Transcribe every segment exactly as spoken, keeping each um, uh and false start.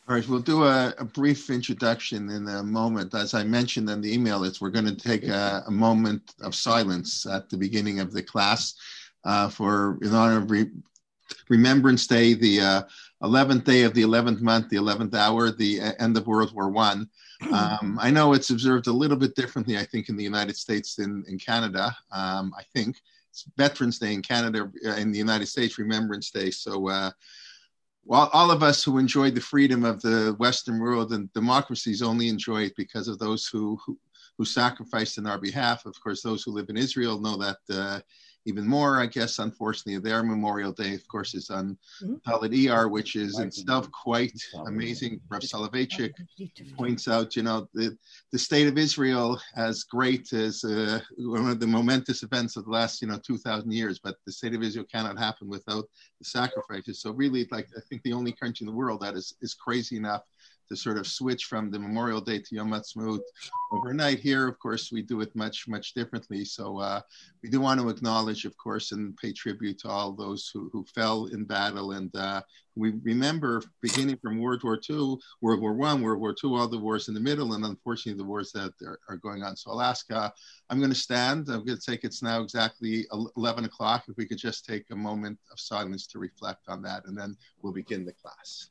All right, we'll do a, a brief introduction in a moment. As I mentioned in the email, it's we're going to take a, a moment of silence at the beginning of the class uh, for in honor of re- Remembrance Day, the uh, eleventh day of the eleventh month, the eleventh hour, the end of World War One. Um, I know it's observed a little bit differently, I think, in the United States than in Canada. Um, I think it's Veterans Day in Canada, uh, in the United States, Remembrance Day. So. Uh, Well, all of us who enjoyed the freedom of the Western world and democracies only enjoy it because of those who, who, who sacrificed on our behalf. Of course, those who live in Israel know that uh, even more, I guess, unfortunately. Their Memorial Day, of course, is on Dalet Iyar, which is itself quite amazing. Rav Soloveitchik points out, you know, the, the state of Israel, as great as uh, one of the momentous events of the last, you know, two thousand years, but the state of Israel cannot happen without the sacrifices. So really, like, I think the only country in the world that is, is crazy enough to sort of switch from the Memorial Day to Yom Ha'atzmaut overnight. Here, of course, we do it much, much differently. So uh, we do want to acknowledge, of course, and pay tribute to all those who, who fell in battle. And uh, we remember, beginning from World War Two, World War One, World War Two, all the wars in the middle, and unfortunately the wars that are, are going on. So Alaska, I'm going to stand. I'm going to take, it's now exactly eleven o'clock. If we could just take a moment of silence to reflect on that, and then we'll begin the class.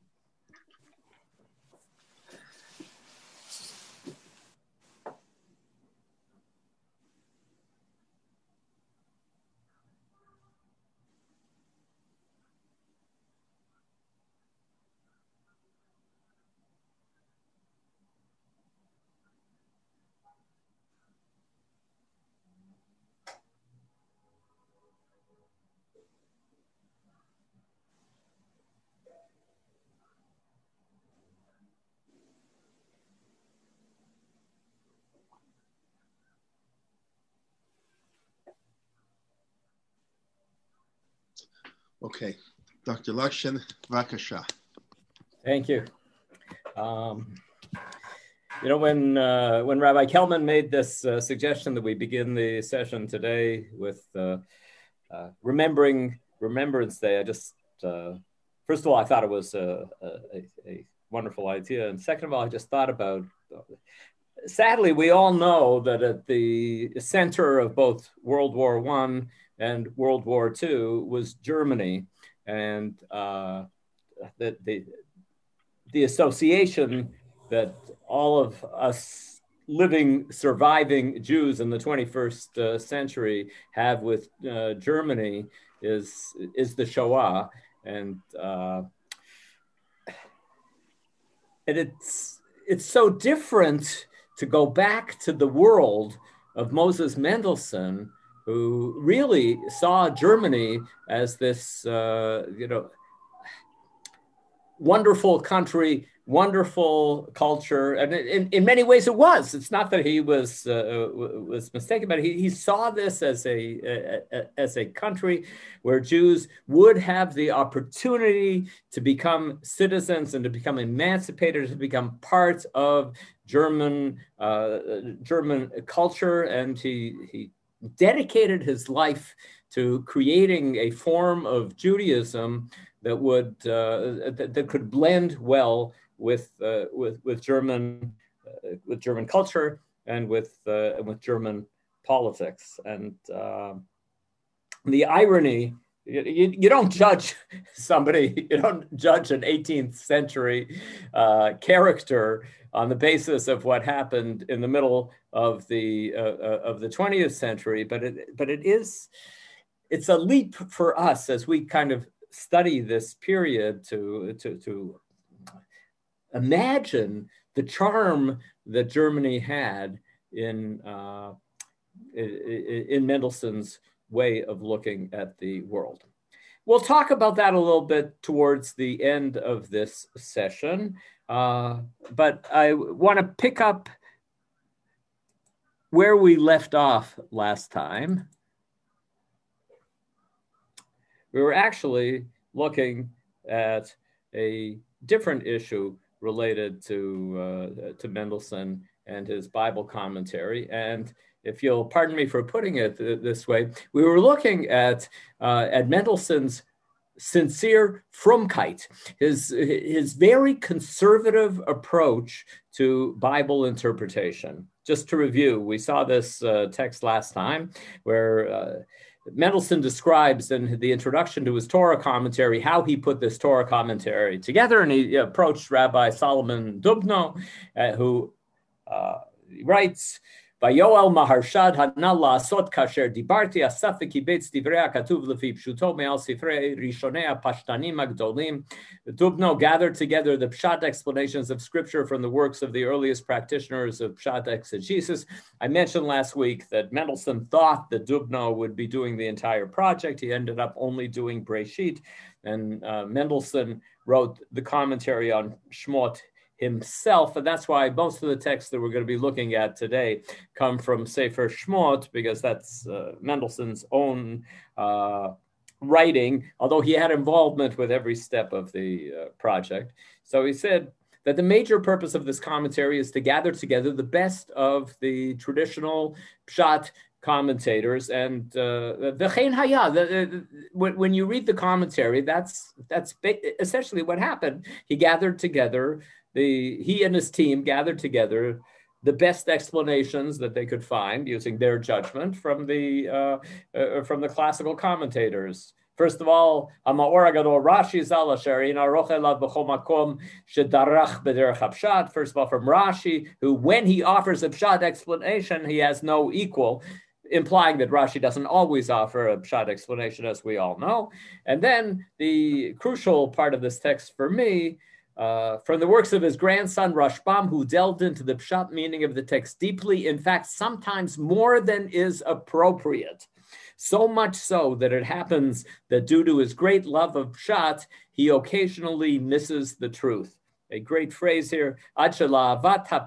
Okay, Doctor Lakshan, Vakasha. Thank you. Um, you know, when uh, when Rabbi Kelman made this uh, suggestion that we begin the session today with uh, uh, remembering Remembrance Day, I just, uh, first of all, I thought it was a, a, a wonderful idea. And second of all, I just thought about, uh, sadly, we all know that at the center of both World War One and World War Two was Germany. And uh, that the the association that all of us living, surviving Jews in the twenty-first uh, century have with uh, Germany is is the Shoah, and uh, and it's it's so different to go back to the world of Moses Mendelssohn, who really saw Germany as this uh, you know. wonderful country, wonderful culture, and in, in many ways it was. It's not that he was uh, was mistaken, but he, he saw this as a, a as a country where Jews would have the opportunity to become citizens and to become emancipated, to become part of German uh, German culture, and he he dedicated his life to creating a form of Judaism that would uh, that, that could blend well with uh, with with German uh, with German culture and with uh, with German politics. And uh, the irony, you, you don't judge somebody, you don't judge an eighteenth century uh, character on the basis of what happened in the middle of the uh, of the twentieth century, but it but it is it's a leap for us as we kind of study this period to, to, to imagine the charm that Germany had in, uh, in, in Mendelssohn's way of looking at the world. We'll talk about that a little bit towards the end of this session, uh, but I want to pick up where we left off last time. We were actually looking at a different issue related to uh, to Mendelssohn and his Bible commentary. And if you'll pardon me for putting it th- this way, we were looking at uh, at Mendelssohn's sincere frumkeit, his, his very conservative approach to Bible interpretation. Just to review, we saw this uh, text last time where uh, Mendelssohn describes in the introduction to his Torah commentary how he put this Torah commentary together, and he approached Rabbi Solomon Dubno, uh, who uh, writes, Vayoel Maharshad Hanal La'asot Kasher Dibarti Asafik Kibetz Divrei HaKatuv Lefi Pshuto Me'al Sifrei Rishonei HaPashtanim HaGdolim. Dubno gathered together the Pshat explanations of Scripture from the works of the earliest practitioners of Pshat exegesis. I mentioned last week that Mendelssohn thought that Dubno would be doing the entire project. He ended up only doing Breshit, and uh, Mendelssohn wrote the commentary on Shmot himself, and that's why most of the texts that we're going to be looking at today come from Sefer Shmot, because that's uh, Mendelssohn's own uh, writing, although he had involvement with every step of the uh, project. So he said that the major purpose of this commentary is to gather together the best of the traditional Pshat commentators, and v'chein haya. When you read the commentary, that's that's essentially what happened. He gathered together the he and his team gathered together the best explanations that they could find using their judgment from the uh, uh, from the classical commentators. First of all, Ha'Ma'or HaGadol Rashi Zal Asher Ein Aroch Elav B'chol Makom Shedarach B'derech HaPshat. First of all, from Rashi, who, when he offers a Pshat explanation, he has no equal, implying that Rashi doesn't always offer a Pshat explanation, as we all know. And then the crucial part of this text for me, uh, from the works of his grandson Rashbam, who delved into the Pshat meaning of the text deeply, in fact, sometimes more than is appropriate. So much so that it happens that due to his great love of Pshat, he occasionally misses the truth. A great phrase here, that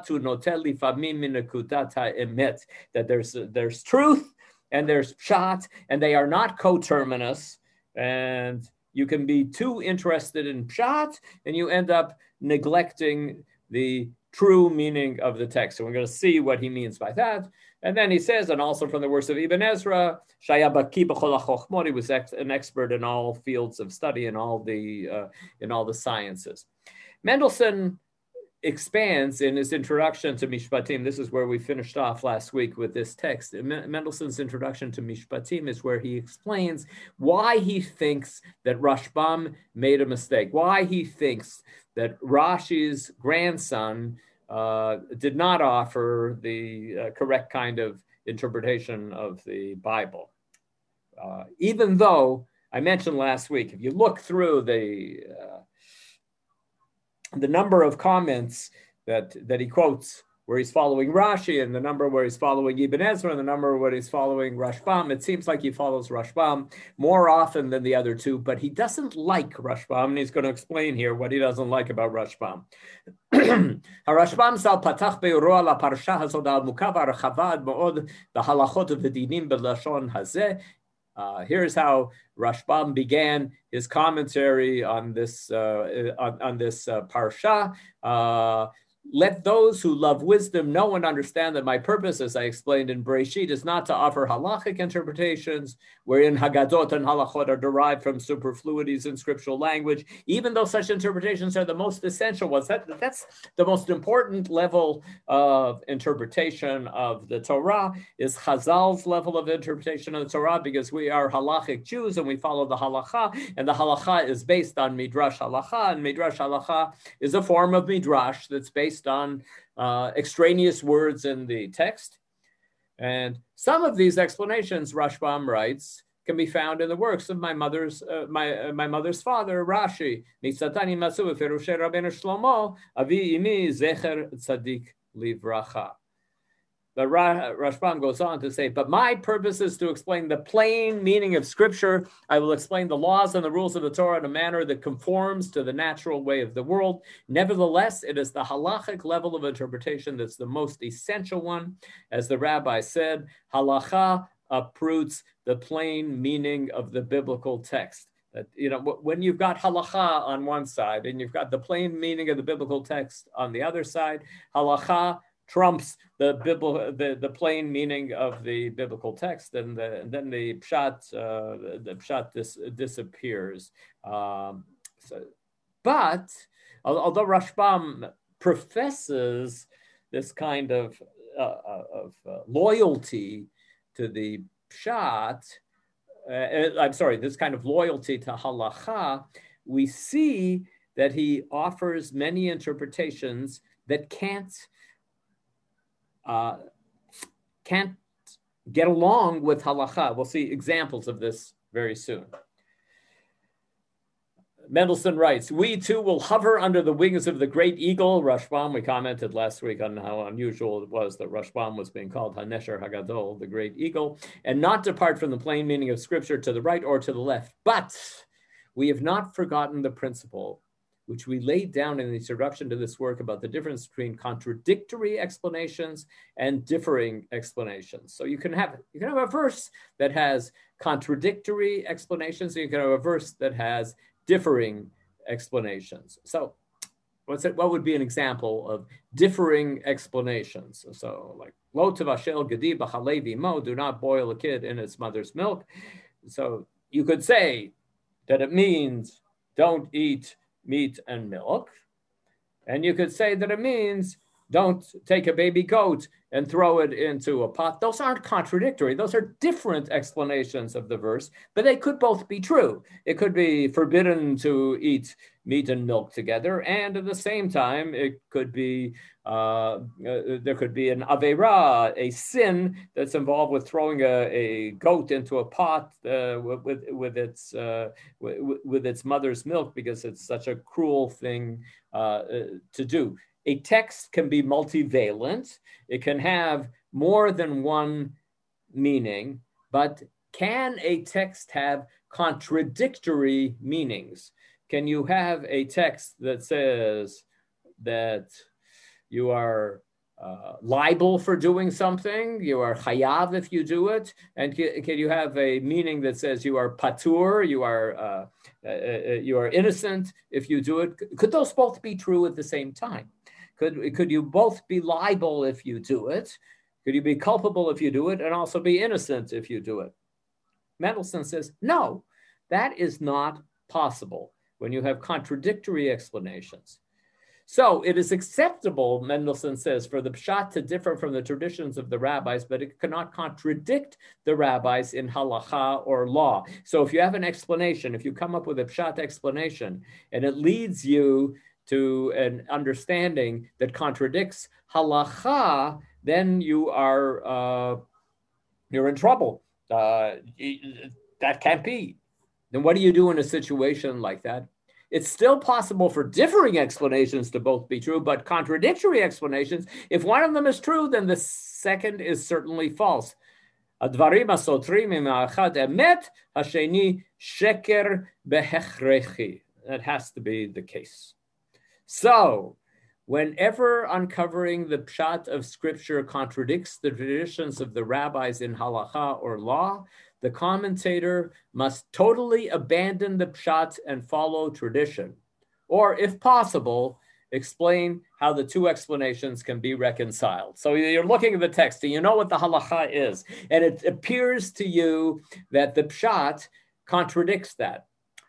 there's, there's truth and there's Pshat, and they are not coterminous, and you can be too interested in Pshat, and you end up neglecting the true meaning of the text. So we're going to see what he means by that. And then he says, and also from the works of Ibn Ezra, Shaya Baki B'chol HaChochmot, he was ex- an expert in all fields of study and all the uh, in all the sciences. Mendelssohn expands in his introduction to Mishpatim. This is where we finished off last week with this text. Mendelssohn's introduction to Mishpatim is where he explains why he thinks that Rashbam made a mistake, why he thinks that Rashi's grandson uh, did not offer the uh, correct kind of interpretation of the Bible. Uh, even though I mentioned last week, if you look through the uh, the number of comments that, that he quotes where he's following Rashi, and the number where he's following Ibn Ezra, and the number where he's following Rashbam, it seems like he follows Rashbam more often than the other two, but he doesn't like Rashbam, and he's going to explain here what he doesn't like about Rashbam. Rashbam zal patach be'uro la parsha hazod al mukav archavad mo'od b'halachot v'dinim b'lashon hazeh. Uh, here's how Rashbam began his commentary on this uh, on, on this uh, parsha. Uh, Let those who love wisdom know and understand that my purpose, as I explained in Breshit, is not to offer halachic interpretations, wherein Haggadot and halachot are derived from superfluities in scriptural language, even though such interpretations are the most essential ones. That, that's the most important level of interpretation of the Torah, is Chazal's level of interpretation of the Torah, because we are halachic Jews and we follow the halacha, and the halacha is based on Midrash halacha, and Midrash halacha is a form of Midrash that's based on uh, extraneous words in the text. And some of these explanations, Rashbam writes, can be found in the works of my mother's uh, my uh, my mother's father, Rashi. Nitzatani masu v'ferushe Rabbeinu Shlomo, avi imi zecher tzadik livracha. But Rashbam goes on to say, but my purpose is to explain the plain meaning of Scripture. I will explain the laws and the rules of the Torah in a manner that conforms to the natural way of the world. Nevertheless, it is the halachic level of interpretation that's the most essential one. As the rabbi said, halacha uproots the plain meaning of the biblical text. That, you know, when you've got halacha on one side and you've got the plain meaning of the biblical text on the other side, halacha trumps the biblical, the, the plain meaning of the biblical text, and, the, and then the pshat, uh, the pshat dis, disappears. Um, so, but although Rashbam professes this kind of, uh, of uh, loyalty to the pshat, uh, I'm sorry, this kind of loyalty to halacha, we see that he offers many interpretations that can't uh, can't get along with halacha. We'll see examples of this very soon. Mendelssohn writes, we too will hover under the wings of the great eagle. Rashbam, we commented last week on how unusual it was that Rashbam was being called Hanesher Hagadol, the great eagle, and not depart from the plain meaning of scripture to the right or to the left. But we have not forgotten the principle which we laid down in the introduction to this work about the difference between contradictory explanations and differing explanations. So you can have you can have a verse that has contradictory explanations, and you can have a verse that has differing explanations. So what's it, what would be an example of differing explanations? So like, lo tevashel gedi b'chalevi mo, do not boil a kid in its mother's milk. So you could say that it means don't eat meat and milk. And you could say that it means don't take a baby goat and throw it into a pot. Those aren't contradictory. Those are different explanations of the verse, but they could both be true. It could be forbidden to eat meat and milk together, and at the same time, it could be uh, uh, there could be an aveira, a sin that's involved with throwing a, a goat into a pot uh, with with its uh, with, with its mother's milk, because it's such a cruel thing uh, to do. A text can be multivalent. It can have more than one meaning, but can a text have contradictory meanings? Can you have a text that says that you are uh, liable for doing something, you are chayav if you do it, and can, can you have a meaning that says you are patur, you are uh, uh, you are innocent if you do it? Could those both be true at the same time? Could, could you both be liable if you do it? Could you be culpable if you do it and also be innocent if you do it? Mendelssohn says, no, that is not possible when you have contradictory explanations. So it is acceptable, Mendelssohn says, for the pshat to differ from the traditions of the rabbis, but it cannot contradict the rabbis in halacha or law. So if you have an explanation, if you come up with a pshat explanation and it leads you to an understanding that contradicts halacha, then you are uh, you're in trouble. Uh, that can't be. Then what do you do in a situation like that? It's still possible for differing explanations to both be true, but contradictory explanations, if one of them is true, then the second is certainly false. Advarim hasotrim ima'achad emet, hasheni sheker behechrechi. That has to be the case. So, whenever uncovering the pshat of scripture contradicts the traditions of the rabbis in halacha or law, the commentator must totally abandon the pshat and follow tradition. Or, if possible, explain how the two explanations can be reconciled. So you're looking at the text and you know what the halacha is, and it appears to you that the pshat contradicts that.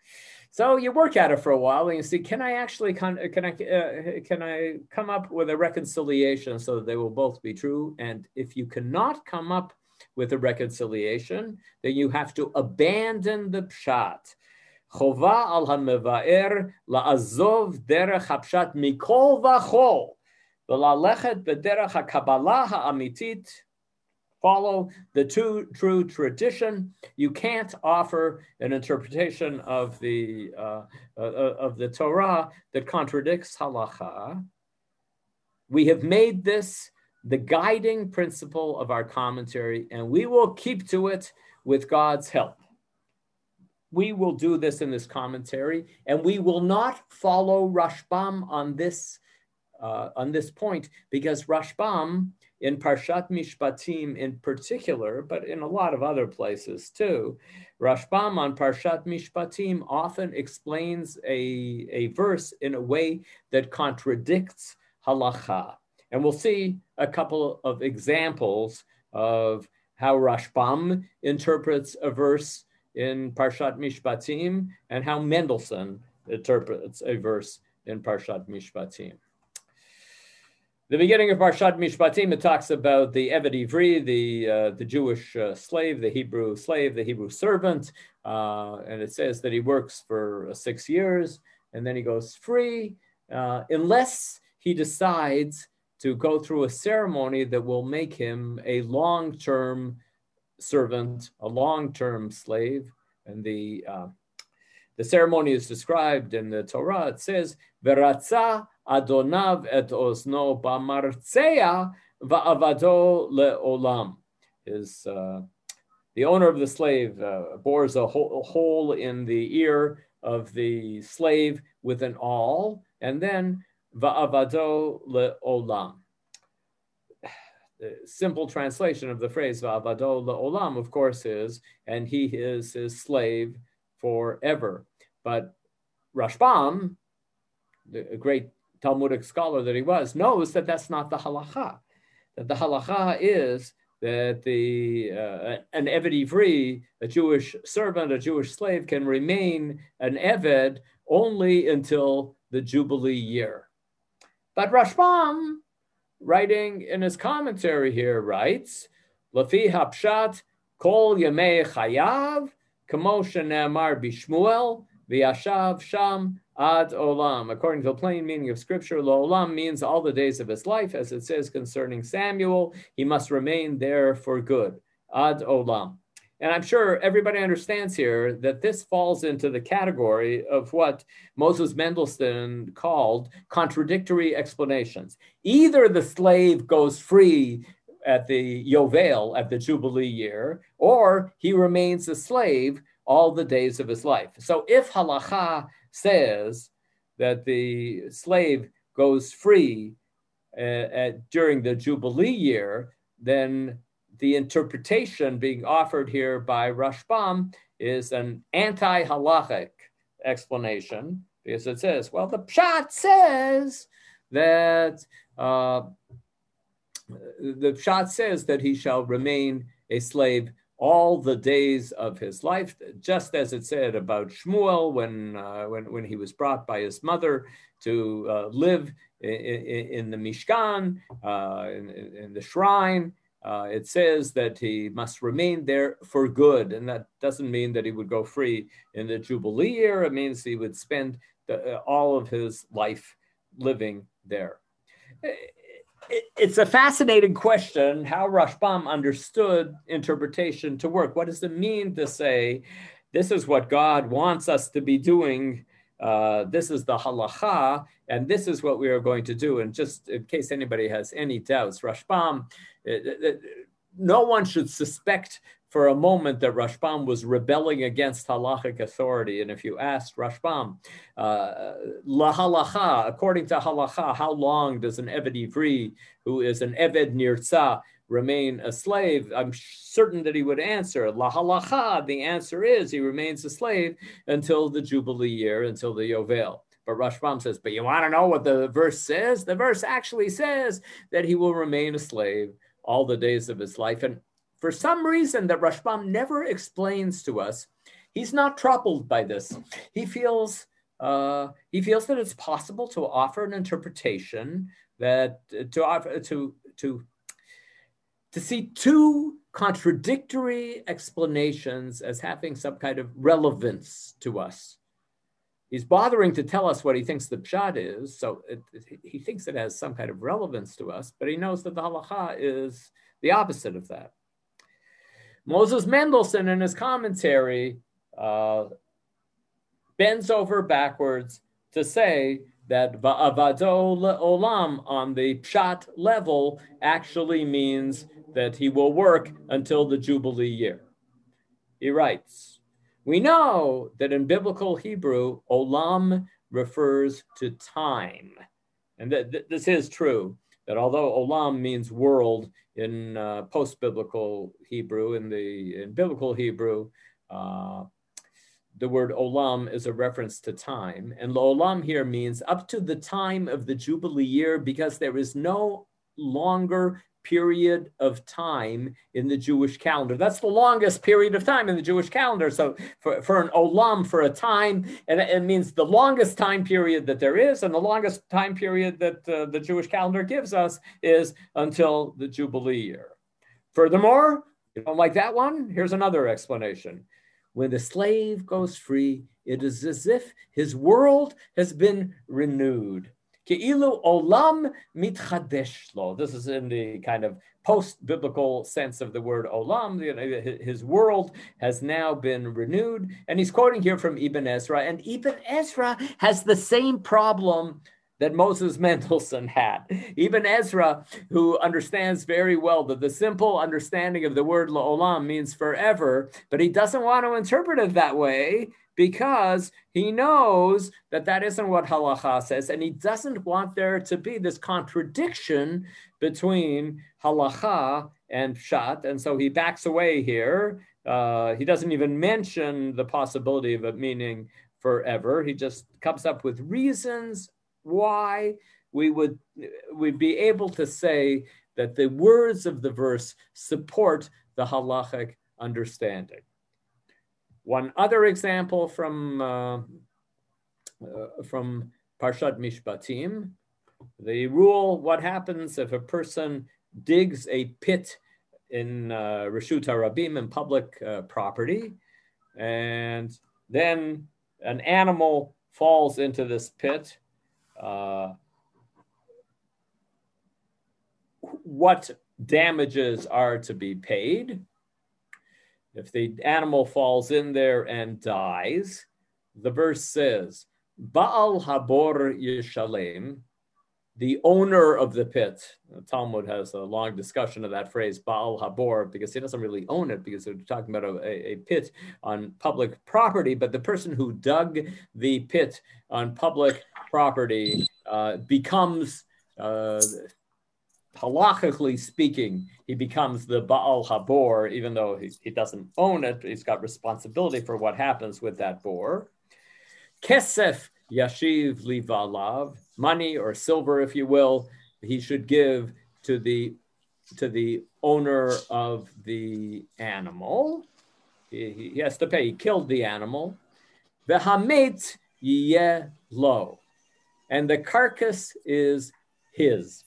So you work at it for a while and you see, can I actually, can I, uh, can I come up with a reconciliation so that they will both be true? And if you cannot come up with a reconciliation, then you have to abandon the pshat. Chova al hamevaer la'azov derech hapshat mikol v'chol v'lalechet b'derech hakabbalah ha'amitit. Follow the true, true tradition. You can't offer an interpretation of the uh, uh, of the Torah that contradicts halacha. We have made this the guiding principle of our commentary, and we will keep to it with God's help. We will do this in this commentary, and we will not follow Rashbam on this uh, on this point, because Rashbam in Parshat Mishpatim in particular, but in a lot of other places too, Rashbam on Parshat Mishpatim often explains a, a verse in a way that contradicts halacha. And we'll see a couple of examples of how Rashbam interprets a verse in Parshat Mishpatim and how Mendelssohn interprets a verse in Parshat Mishpatim. The beginning of Parshat Mishpatim, it talks about the Eved Ivri, the, uh, the Jewish uh, slave, the Hebrew slave, the Hebrew servant. Uh, and it says that he works for uh, six years and then he goes free uh, unless he decides to go through a ceremony that will make him a long-term servant, a long-term slave. And the, uh, the ceremony is described in the Torah. It says, V'ratza Adonav et ozno b'martzea va'avado le'olam. His, uh, the owner of the slave uh, bores a hole, a hole in the ear of the slave with an awl, and then va'avado le'olam. The simple translation of the phrase va'avado le'olam, of course, is, and he is his slave forever. But Rashbam, the great Talmudic scholar that he was, knows that that's not the halacha. That the halacha is that the uh, an Eved Ivri, a Jewish servant, a Jewish slave, can remain an Eved only until the Jubilee year. But Rashbam, writing in his commentary here, writes, Lafi hapshat kol yamei chayav, kamo shene'amar b'Shmuel, v'yashav sham ad olam. According to the plain meaning of scripture, lo-olam means all the days of his life, as it says concerning Samuel, he must remain there for good, ad olam. And I'm sure everybody understands here that this falls into the category of what Moses Mendelssohn called contradictory explanations. Either the slave goes free at the Yovel, at the Jubilee year, or he remains a slave all the days of his life. So if halacha says that the slave goes free uh, at, during the Jubilee year, then the interpretation being offered here by Rashbam is an anti-halachic explanation, because it says, well, the Pshat says that uh, the Pshat says that he shall remain a slave all the days of his life, just as it said about Shmuel when uh, when, when he was brought by his mother to uh, live in, in, in the Mishkan, uh, in, in the shrine. Uh, it says that he must remain there for good, and that doesn't mean that he would go free in the Jubilee year. It means he would spend the, uh, all of his life living there. It's a fascinating question how Rashbam understood interpretation to work. What does it mean to say, this is what God wants us to be doing, uh, this is the halacha, and this is what we are going to do? And just in case anybody has any doubts, Rashbam, it, it, no one should suspect for a moment that Rashbam was rebelling against halachic authority. And if you asked Rashbam, uh, la halacha, according to halacha, how long does an Eved Ivri, who is an Eved Nirtza, remain a slave? I'm certain that he would answer, la halacha, the answer is he remains a slave until the Jubilee year, until the Yovel. But Rashbam says, but you want to know what the verse says? The verse actually says that he will remain a slave all the days of his life. And for some reason that Rashbam never explains to us, he's not troubled by this. He feels uh, he feels that it's possible to offer an interpretation that uh, to offer to to to see two contradictory explanations as having some kind of relevance to us. He's bothering to tell us what he thinks the pshat is, so it, he thinks it has some kind of relevance to us, but he knows that the halacha is the opposite of that. Moses Mendelssohn, in his commentary, uh, bends over backwards to say that va'avado le'olam on the pshat level actually means that he will work until the Jubilee year. He writes, we know that in biblical Hebrew, olam refers to time. And that th- this is true, that although olam means world in uh, post-biblical Hebrew, in the in biblical Hebrew, uh, the word olam is a reference to time. And olam here means up to the time of the Jubilee year, because there is no longer period of time in the Jewish calendar. That's the longest period of time in the Jewish calendar. So for, for an olam, for a time, and it means the longest time period that there is, and the longest time period that uh, the Jewish calendar gives us is until the Jubilee year. Furthermore, you don't like that one? Here's another explanation. When the slave goes free, it is as if his world has been renewed. Ke'ilu olam mitchadesh lo. This is in the kind of post-biblical sense of the word olam. His world has now been renewed. And he's quoting here from Ibn Ezra. And Ibn Ezra has the same problem that Moses Mendelssohn had. Ibn Ezra, who understands very well that the simple understanding of the word la'olam means forever, but he doesn't want to interpret it that way because he knows that that isn't what halacha says, and he doesn't want there to be this contradiction between halacha and pshat, and so he backs away here. Uh, he doesn't even mention the possibility of it meaning forever. He just comes up with reasons why we would we'd be able to say that the words of the verse support the halachic understanding. One other example from uh, uh, from Parshat Mishpatim, the rule: what happens if a person digs a pit in uh, Reshut HaRabim, in public uh, property, and then an animal falls into this pit? Uh, what damages are to be paid? If the animal falls in there and dies, the verse says, Baal Habor Yishalem, the owner of the pit. The Talmud has a long discussion of that phrase, Baal Habor, because he doesn't really own it, because they're talking about a, a pit on public property, but the person who dug the pit on public property uh, becomes, uh, halachically speaking, he becomes the Baal Habor, even though he, he doesn't own it. He's got responsibility for what happens with that bor. Kesef Yashiv Livalav, money or silver, if you will, he should give to the to the owner of the animal. He, he has to pay. He killed the animal. V'hamet yeh lo, and the carcass is his.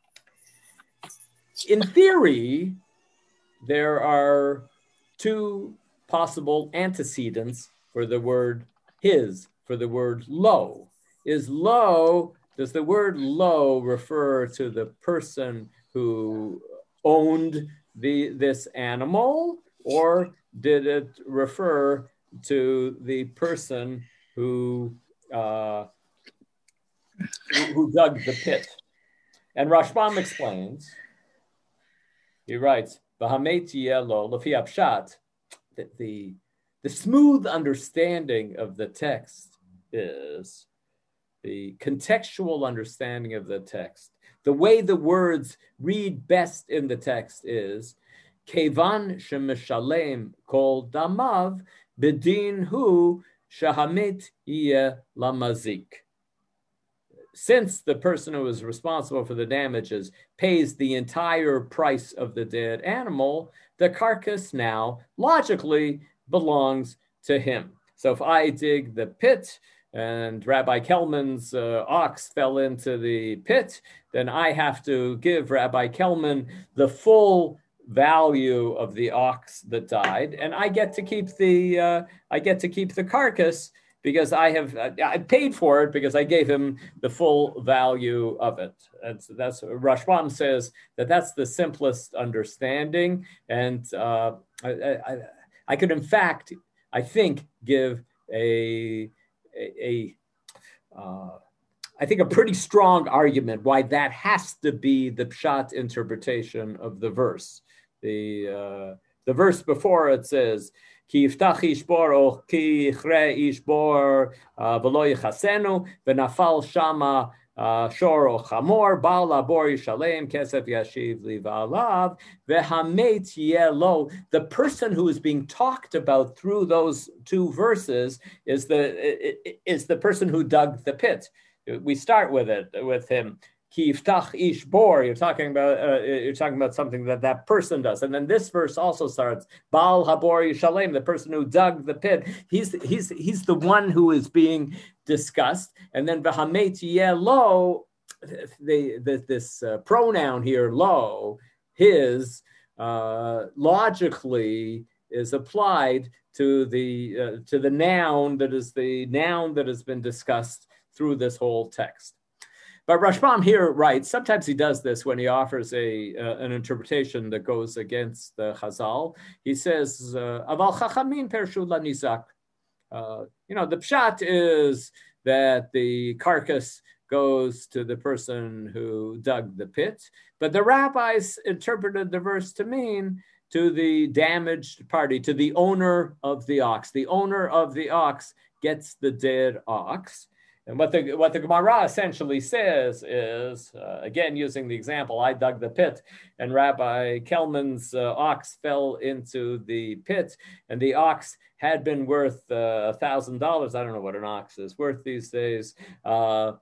In theory, there are two possible antecedents for the word his, for the word lo. Is lo, does the word lo refer to the person who owned the this animal, or did it refer to the person who uh, who dug the pit? And Rashbam explains, he writes, V'hamet yeh lo lefi hapshat, that the the smooth understanding of the text is the contextual understanding of the text. The way the words read best in the text is Kevan shemishalem kol damav bedin hu shahamet yeh lamazik. Since the person who is responsible for the damages pays the entire price of the dead animal, the carcass now logically belongs to him. So if I dig the pit and Rabbi Kelman's uh, ox fell into the pit, then I have to give Rabbi Kelman the full value of the ox that died, and I get to keep the uh, I get to keep the carcass because I have uh, I paid for it because I gave him the full value of it. That's that's Rashbam says that that's the simplest understanding, and uh, I, I I could in fact I think give a a, a uh, I think a pretty strong argument why that has to be the pshat interpretation of the verse. The uh, the verse before it says, "Ki yiftach ishbor o ki yichre ishbor v'lo yichasenu v'nafal shama shor o chamor ba'al labor yishalem kesef yashiv livalav v'hamet yeh lo." The person who is being talked about through those two verses is the is the person who dug the pit. We start with it with him. ki yiftach ish bor. You're talking about uh, you're talking about something that that person does. And then this verse also starts Baal habor yishalem, the person who dug the pit. He's he's he's the one who is being discussed. And then v'hamet yeh lo, the, the this uh, pronoun here, lo, his, uh, logically is applied to the uh, to the noun that is the noun that has been discussed through this whole text. But Rashbam here writes, sometimes he does this when he offers a uh, an interpretation that goes against the Chazal. He says, Aval Chachamim Pershu Lanizak. You know, the pshat is that the carcass goes to the person who dug the pit, but the rabbis interpreted the verse to mean to the damaged party, to the owner of the ox. The owner of the ox gets the dead ox. And what the what the Gemara essentially says is, uh, again, using the example, I dug the pit and Rabbi Kelman's uh, ox fell into the pit, and the ox had been worth a uh, thousand dollars. I don't know what an ox is worth these days. Uh,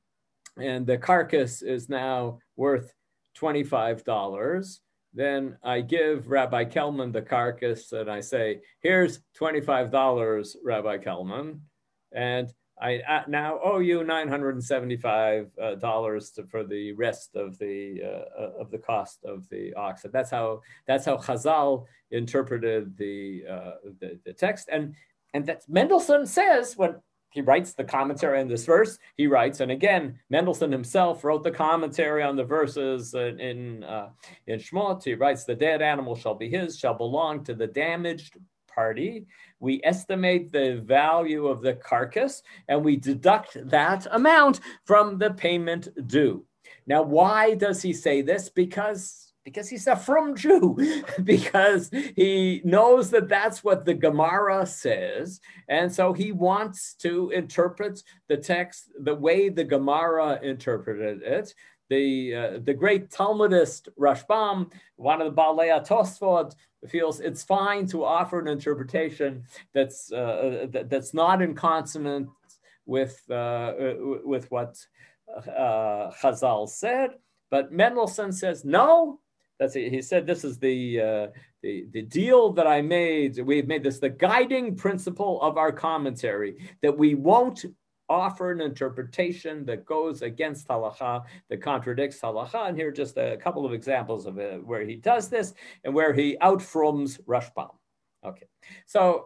and the carcass is now worth twenty-five dollars. Then I give Rabbi Kelman the carcass and I say, here's twenty-five dollars, Rabbi Kelman. And I now owe you nine hundred seventy-five dollars uh, for the rest of the uh, of the cost of the ox. And that's how that's how Chazal interpreted the, uh, the the text. And and that Mendelssohn says when he writes the commentary on this verse, he writes, and again, Mendelssohn himself wrote the commentary on the verses in in, uh, in Shmot. He writes, the dead animal shall be his, shall belong to the damaged party. We estimate the value of the carcass and we deduct that amount from the payment due. Now, why does he say this? Because, because he's a frum Jew, because he knows that that's what the Gemara says. And so he wants to interpret the text the way the Gemara interpreted it. The, uh, the great Talmudist Rashbam, one of the Baalei Tosfot, feels it's fine to offer an interpretation that's uh, that, that's not in consonance with uh, with what uh, Chazal said, but Mendelssohn says no. That's it. He said this is the uh, the the deal that I made. We've made this the guiding principle of our commentary, that we won't offer an interpretation that goes against halacha, that contradicts halacha. And here are just a couple of examples of it where he does this and where he outfroms Rashbam. Okay, so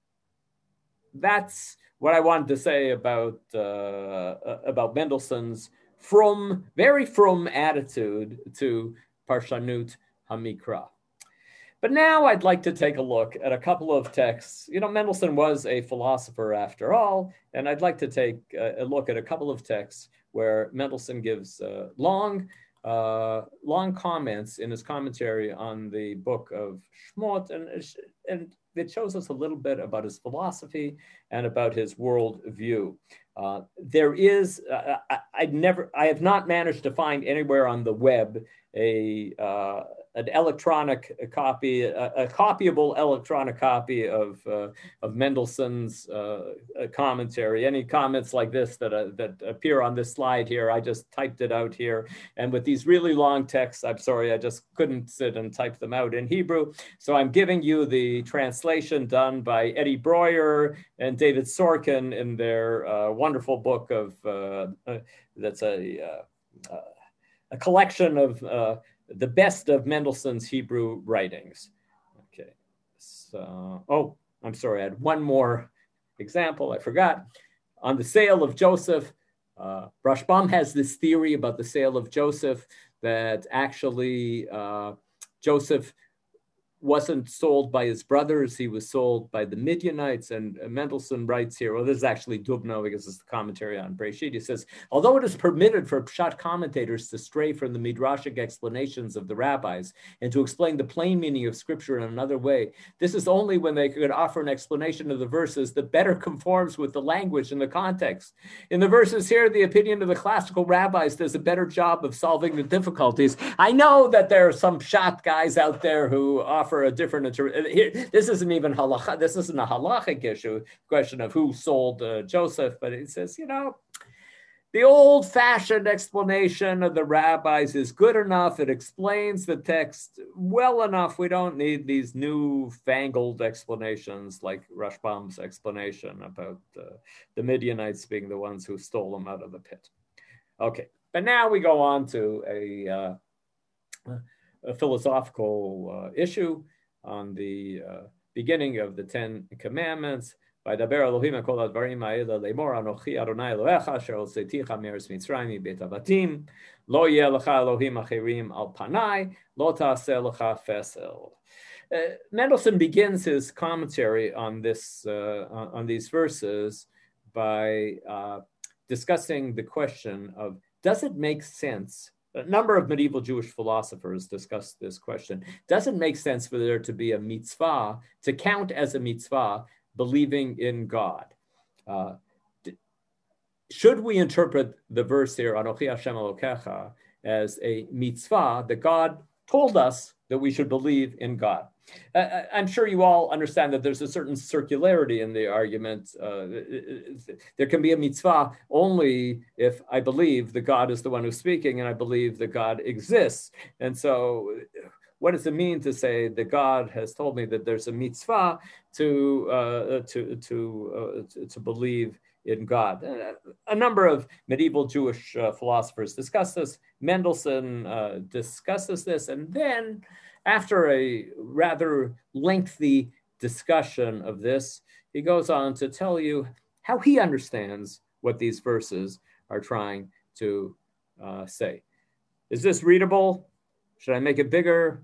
that's what I wanted to say about uh, about Mendelssohn's from very from attitude to Parshanut HaMikra. But now I'd like to take a look at a couple of texts. You know, Mendelssohn was a philosopher after all, and I'd like to take a look at a couple of texts where Mendelssohn gives uh, long, uh, long comments in his commentary on the book of Shmot, and, and it shows us a little bit about his philosophy and about his worldview. Uh, there is, uh, I, I never, I have not managed to find anywhere on the web a uh, an electronic copy, a, a copyable electronic copy of uh, of Mendelssohn's uh, commentary. Any comments like this that uh, that appear on this slide here, I just typed it out here. And with these really long texts, I'm sorry, I just couldn't sit and type them out in Hebrew. So I'm giving you the translation done by Eddie Breuer and David Sorkin in their uh, wonderful book of uh, uh, that's a uh, uh, a collection of uh, the best of Mendelssohn's Hebrew writings. Okay, so, oh, I'm sorry, I had one more example, I forgot. On the sale of Joseph, uh, Rashbam has this theory about the sale of Joseph, that actually uh, Joseph wasn't sold by his brothers, he was sold by the Midianites. And Mendelssohn writes here, well, this is actually Dubno because it's the commentary on Breshit. He says, although it is permitted for Pshat commentators to stray from the Midrashic explanations of the rabbis and to explain the plain meaning of scripture in another way, this is only when they could offer an explanation of the verses that better conforms with the language and the context. In the verses here, the opinion of the classical rabbis does a better job of solving the difficulties. I know that there are some Pshat guys out there who offer for a different interpretation. This isn't even halacha. This isn't a halachic issue, question of who sold uh, Joseph, but it says, you know, The old-fashioned explanation of the rabbis is good enough. It explains the text well enough. We don't need these new-fangled explanations like Rashbam's explanation about uh, the Midianites being the ones who stole them out of the pit. Okay, but now we go on to a, uh, a philosophical uh, issue on the uh, beginning of the Ten Commandments. וידבר אלוהים על כל הדברים האלה לאמור אנוכי אדוני אלוהיך אשר הוצאתיך מארץ מצרים מבית עבדים לא יהיה לך אלוהים אחרים על פניי לא תעשה לך פסל. Uh, Mendelssohn begins his commentary on this uh, on these verses by uh, discussing the question of, does it make sense? A number of medieval Jewish philosophers discussed this question. Does it make sense for there to be a mitzvah, to count as a mitzvah, believing in God? Uh, should we interpret the verse here, Anochi Hashem Elokecha, as a mitzvah that God told us that we should believe in God? Uh, I'm sure you all understand that there's a certain circularity in the argument. Uh, there can be a mitzvah only if I believe that God is the one who's speaking and I believe that God exists. And so what does it mean to say that God has told me that there's a mitzvah to uh, to to, uh, to to believe in God? Uh, a number of medieval Jewish uh, philosophers discuss this. Mendelssohn uh, discusses this, and then after a rather lengthy discussion of this, he goes on to tell you how he understands what these verses are trying to uh, say. Is this readable? Should I make it bigger?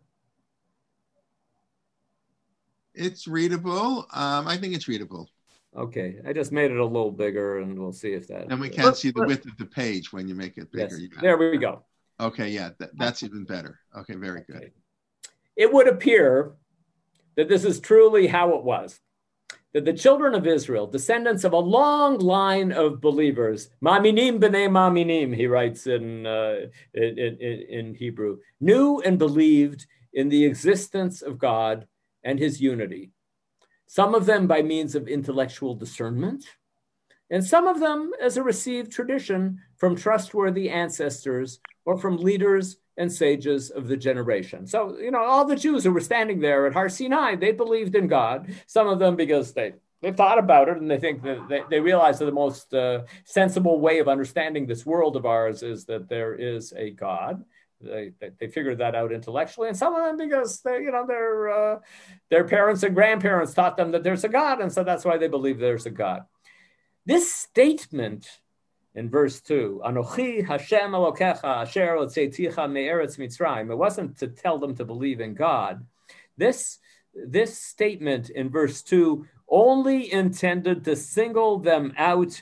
It's readable. Um, I think it's readable. Okay, I just made it a little bigger, and we'll see if that... And we can't see the width of the page when you make it bigger. Yes. There we go. Okay, yeah, th- that's even better. Okay, very Okay. good. It would appear that this is truly how it was, that the children of Israel, descendants of a long line of believers, maminim b'nei maminim, he writes in, uh, in, in, in Hebrew, knew and believed in the existence of God and his unity. Some of them by means of intellectual discernment, and some of them as a received tradition from trustworthy ancestors or from leaders and sages of the generation. So, you know, all the Jews who were standing there at Har Sinai, they believed in God. Some of them because they, they thought about it and they think that they, they realize that the most uh, sensible way of understanding this world of ours is that there is a God. They, they, they figured that out intellectually, and some of them because they, you know, their uh, their parents and grandparents taught them that there's a God, and so that's why they believe there's a God. This statement in verse two, Anochi Hashem Elokecha Asher Hotzeiticha Me'eretz Mitzrayim, it wasn't to tell them to believe in God. This this statement in verse two only intended to single them out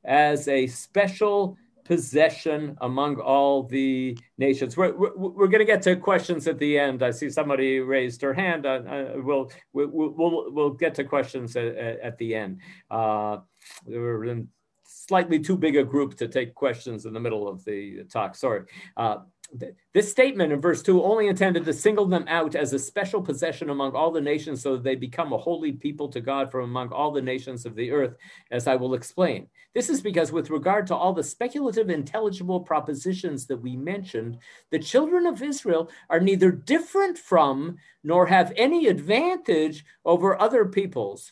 as a special possession among all the nations. We're, we're, we're going to get to questions at the end. I see somebody raised her hand. Uh, uh, we'll, we'll, we'll, we'll get to questions at, at the end. Uh, we're in slightly too big a group to take questions in the middle of the talk. Sorry. Uh, This statement in verse two only intended to single them out as a special possession among all the nations so that they become a holy people to God from among all the nations of the earth, as I will explain. This is because with regard to all the speculative intelligible propositions that we mentioned, the children of Israel are neither different from nor have any advantage over other peoples.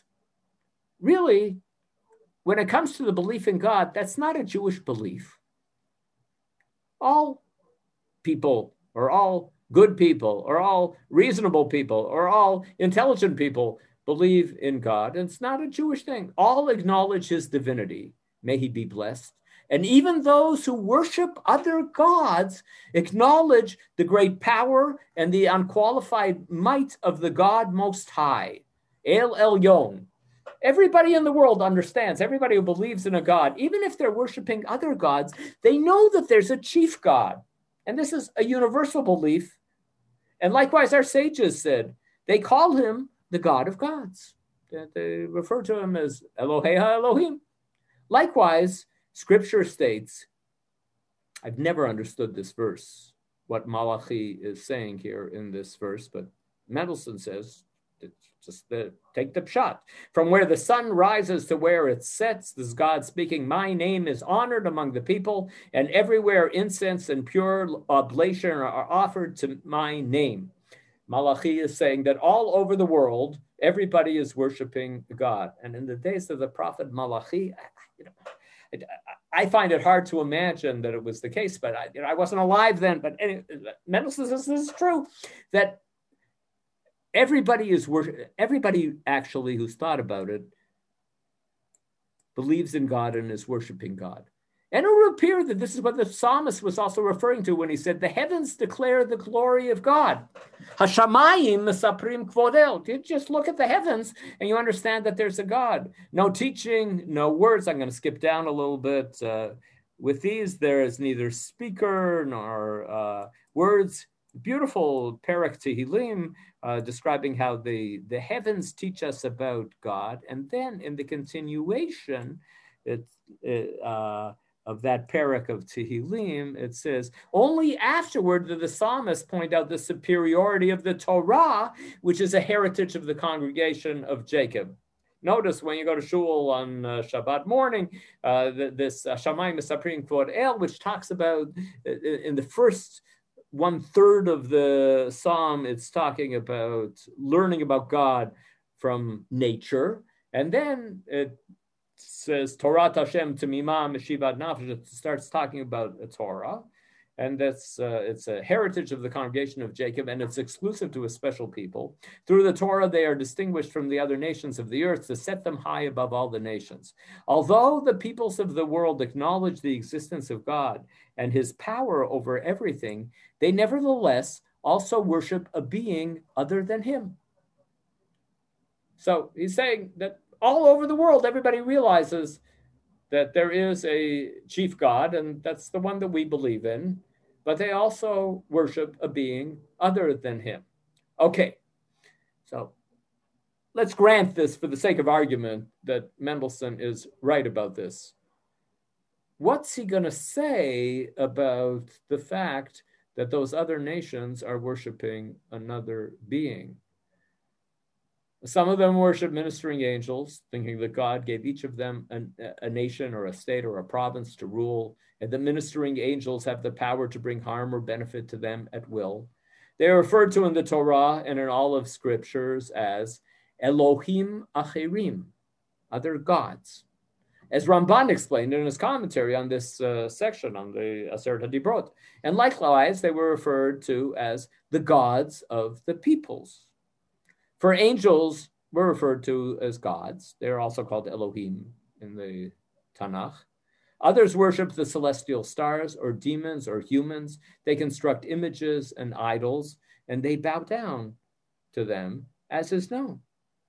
Really, when it comes to the belief in God, that's not a Jewish belief. All people, or all good people, or all reasonable people, or all intelligent people believe in God. And it's not a Jewish thing. All acknowledge his divinity. May he be blessed. And even those who worship other gods acknowledge the great power and the unqualified might of the God Most High, El Elyon. Everybody in the world understands, everybody who believes in a God, even if they're worshiping other gods, they know that there's a chief God. And this is a universal belief. And likewise, our sages said, they call him the God of gods. They refer to him as Eloheha Elohim. Likewise, Scripture states, I've never understood this verse, what Malachi is saying here in this verse, but Mendelssohn says, it's Just the, take the pshat. From where the sun rises to where it sets, this is God speaking, my name is honored among the people, and everywhere incense and pure oblation are offered to my name. Malachi is saying that all over the world, everybody is worshiping God. And in the days of the prophet Malachi, you know, I find it hard to imagine that it was the case, but I, you know, I wasn't alive then. But anyway, Mendelssohn says this is true, that everybody is worship. Everybody actually who's thought about it believes in God and is worshiping God. And it would appear that this is what the psalmist was also referring to when he said, the heavens declare the glory of God. Hashamayim mesaprim kvodel. You just look at the heavens and you understand that there's a God. No teaching, no words. I'm going to skip down a little bit. Uh, with these, there is neither speaker nor uh, words. Beautiful Perek Tehillim uh, describing how the, the heavens teach us about God. And then in the continuation, it's uh, of that parak of Tehillim, it says, only afterward did the psalmist point out the superiority of the Torah, which is a heritage of the congregation of Jacob. Notice when you go to shul on uh, Shabbat morning, uh, this uh, Shamayim Mesaprim Kvod El, which talks about, uh, in the first one third of the psalm, it's talking about learning about God from nature. And then it says Torah Hashem Tamima Meshivat Nafesh. It starts talking about a Torah, and that's uh, it's a heritage of the congregation of Jacob, and it's exclusive to a special people. Through the Torah, they are distinguished from the other nations of the earth to set them high above all the nations. Although the peoples of the world acknowledge the existence of God and his power over everything, they nevertheless also worship a being other than him. So he's saying that all over the world, everybody realizes that there is a chief God, and that's the one that we believe in, but they also worship a being other than him. Okay, so let's grant this for the sake of argument that Mendelssohn is right about this. What's he going to say about the fact that those other nations are worshiping another being? Some of them worship ministering angels, thinking that God gave each of them an, a nation or a state or a province to rule, and the ministering angels have the power to bring harm or benefit to them at will. They are referred to in the Torah and in all of scriptures as Elohim Acherim, other gods. As Ramban explained in his commentary on this uh, section on the Aseret HaDibrot. And likewise, they were referred to as the gods of the peoples. For angels were referred to as gods. They're also called Elohim in the Tanakh. Others worship the celestial stars or demons or humans. They construct images and idols, and they bow down to them, as is known.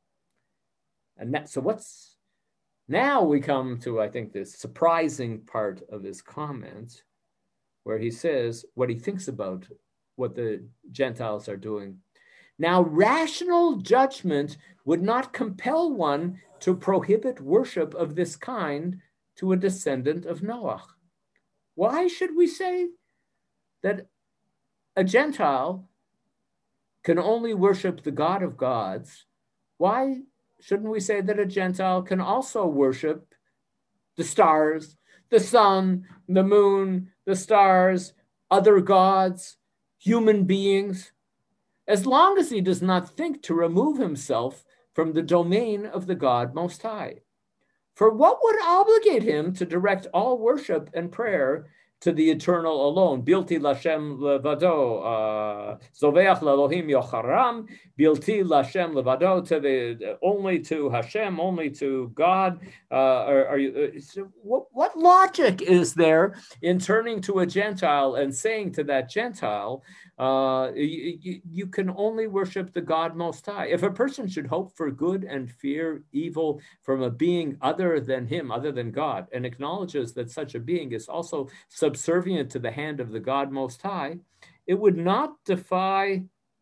And that, so what's, now we come to, I think, this surprising part of his comment, where he says what he thinks about what the Gentiles are doing. Now, rational judgment would not compel one to prohibit worship of this kind to a descendant of Noah. Why should we say that a Gentile can only worship the God of gods? Why shouldn't we say that a Gentile can also worship the stars, the sun, the moon, the stars, other gods, human beings, as long as he does not think to remove himself from the domain of the God Most High? For what would obligate him to direct all worship and prayer to the eternal alone? Bilti Lashem levado, Zoveach Elohim Yocharam, Bilti Lashem levado, to the only to Hashem, only to God. Uh, are, are you? Uh, so what, what logic is there in turning to a Gentile and saying to that Gentile, Uh, you, you can only worship the God Most High? If a person should hope for good and fear evil from a being other than him, other than God, and acknowledges that such a being is also subservient to the hand of the God Most High, it would not defy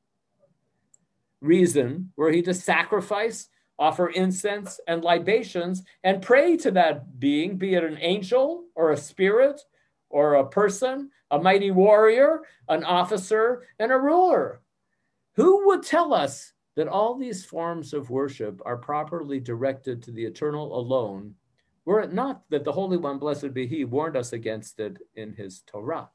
reason were he to sacrifice, offer incense and libations, and pray to that being, be it an angel or a spirit or a person, a mighty warrior, an officer, and a ruler. Who would tell us that all these forms of worship are properly directed to the eternal alone, were it not that the Holy One, blessed be he, warned us against it in his Torah.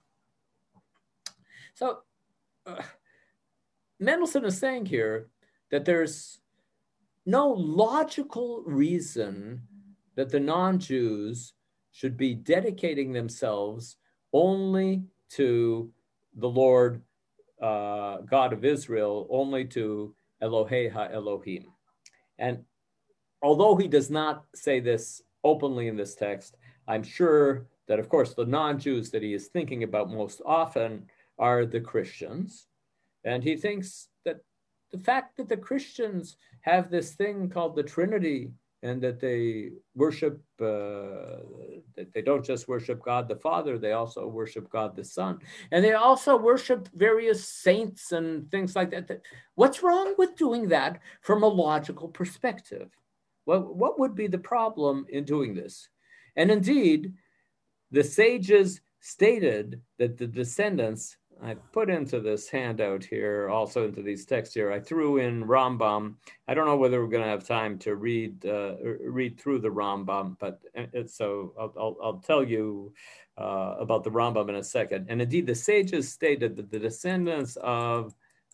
So uh, Mendelssohn is saying here that there's no logical reason that the non-Jews should be dedicating themselves only to the Lord uh, God of Israel, only to Elohei ha-Elohim. And although he does not say this openly in this text, I'm sure that, of course, the non-Jews that he is thinking about most often are the Christians. And he thinks that the fact that the Christians have this thing called the Trinity, and that they worship, uh, that they don't just worship God the Father, they also worship God the Son. And they also worship various saints and things like that. What's wrong with doing that from a logical perspective? What, what would be the problem in doing this? And indeed, the sages stated that the descendants, I put into this handout here, also into these texts here, I threw in Rambam. I don't know whether we're going to have time to read uh, read through the Rambam, but it's, so I'll, I'll, I'll tell you uh, about the Rambam in a second. And indeed, the sages stated that the descendants of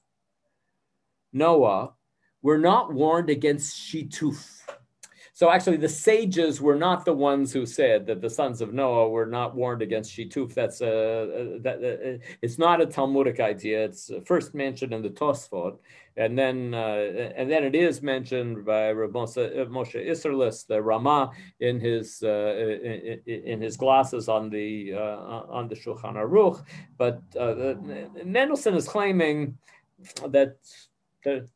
Noah were not warned against Shituf. So actually, the sages were not the ones who said that the sons of Noah were not warned against Shituf. That's a, that, uh, it's not a Talmudic idea. It's first mentioned in the Tosfot, and then uh, and then it is mentioned by Rav Moshe, Moshe Isserles, the Ramah, in his uh, in, in his glosses on the uh, on the Shulchan Aruch. But uh, Mendelssohn is claiming that the,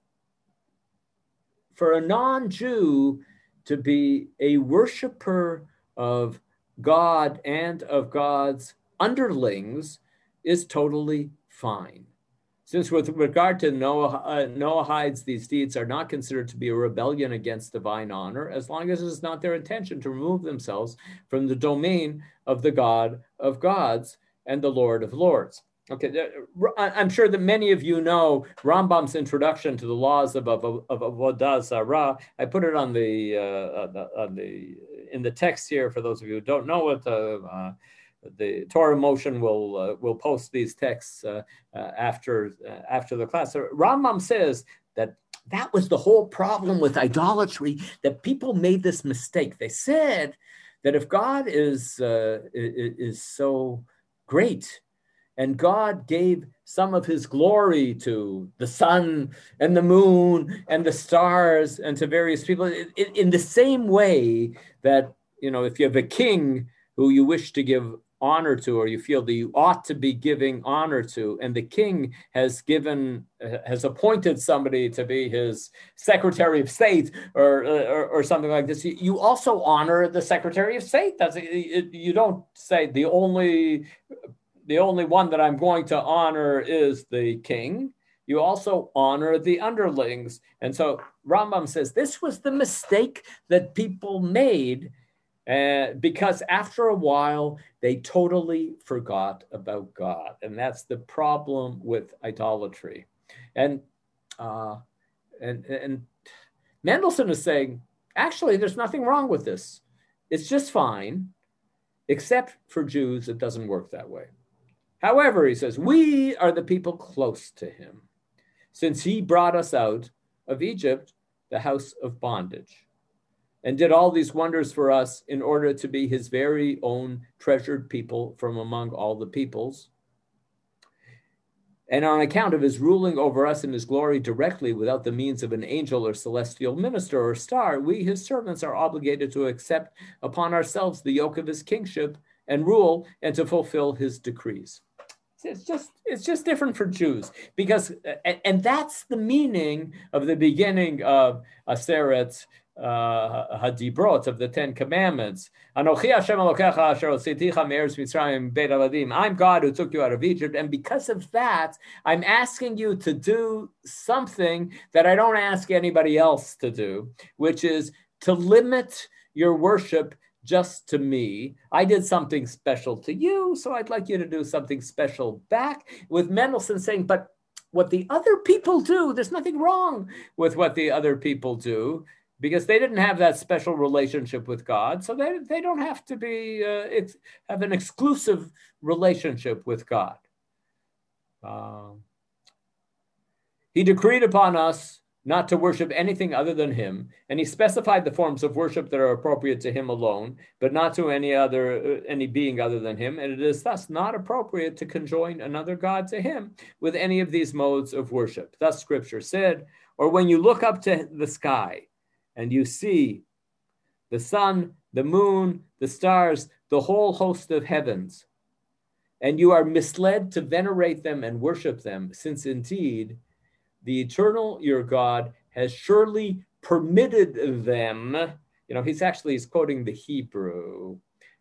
for a non-Jew to be a worshiper of God and of God's underlings is totally fine. Since with regard to Noah, uh, Noahides, these deeds are not considered to be a rebellion against divine honor, as long as it is not their intention to remove themselves from the domain of the God of gods and the Lord of lords. Okay, I'm sure that many of you know Rambam's introduction to the laws of of, of Avodah Zarah. I put it on the, uh, on the in the text here for those of you who don't know it. Uh, uh, the Torah Motion will uh, will post these texts uh, uh, after uh, after the class. So Rambam says that that was the whole problem with idolatry, that people made this mistake. They said that if God is uh, is, is so great, and God gave some of his glory to the sun and the moon and the stars and to various people in, in the same way that, you know, if you have a king who you wish to give honor to, or you feel that you ought to be giving honor to, and the king has given, has appointed somebody to be his Secretary of State or or, or something like this, you also honor the Secretary of State. That's it, you don't say the only the only one that I'm going to honor is the king. You also honor the underlings. And so Rambam says this was the mistake that people made uh, because after a while, they totally forgot about God. And that's the problem with idolatry. And, uh, and, and Mendelssohn is saying, actually, there's nothing wrong with this. It's just fine, except for Jews, it doesn't work that way. However, he says, we are the people close to him, since he brought us out of Egypt, the house of bondage, and did all these wonders for us in order to be his very own treasured people from among all the peoples. And on account of his ruling over us in his glory directly without the means of an angel or celestial minister or star, we, his servants, are obligated to accept upon ourselves the yoke of his kingship and rule and to fulfill his decrees. It's just it's just different for Jews because, and, and that's the meaning of the beginning of Aseret uh, Hadibrot, of the Ten Commandments. Anochi Hashem Elokecha asher hotziticha me'eretz Mitzrayim beit avadim. I'm God who took you out of Egypt, and because of that, I'm asking you to do something that I don't ask anybody else to do, which is to limit your worship just to me. I did something special to you, so I'd like you to do something special back. With Mendelssohn saying, but what the other people do. There's nothing wrong with what the other people do, because they didn't have that special relationship with God. So they, they don't have to be, uh, ex- have an exclusive relationship with God. Um, he decreed upon us not to worship anything other than him, and he specified the forms of worship that are appropriate to him alone, but not to any other, any being other than him, and it is thus not appropriate to conjoin another God to him with any of these modes of worship. Thus Scripture said, or when you look up to the sky, and you see the sun, the moon, the stars, the whole host of heavens, and you are misled to venerate them and worship them, since indeed the eternal, your God, has surely permitted them. You know, he's actually, he's quoting the Hebrew.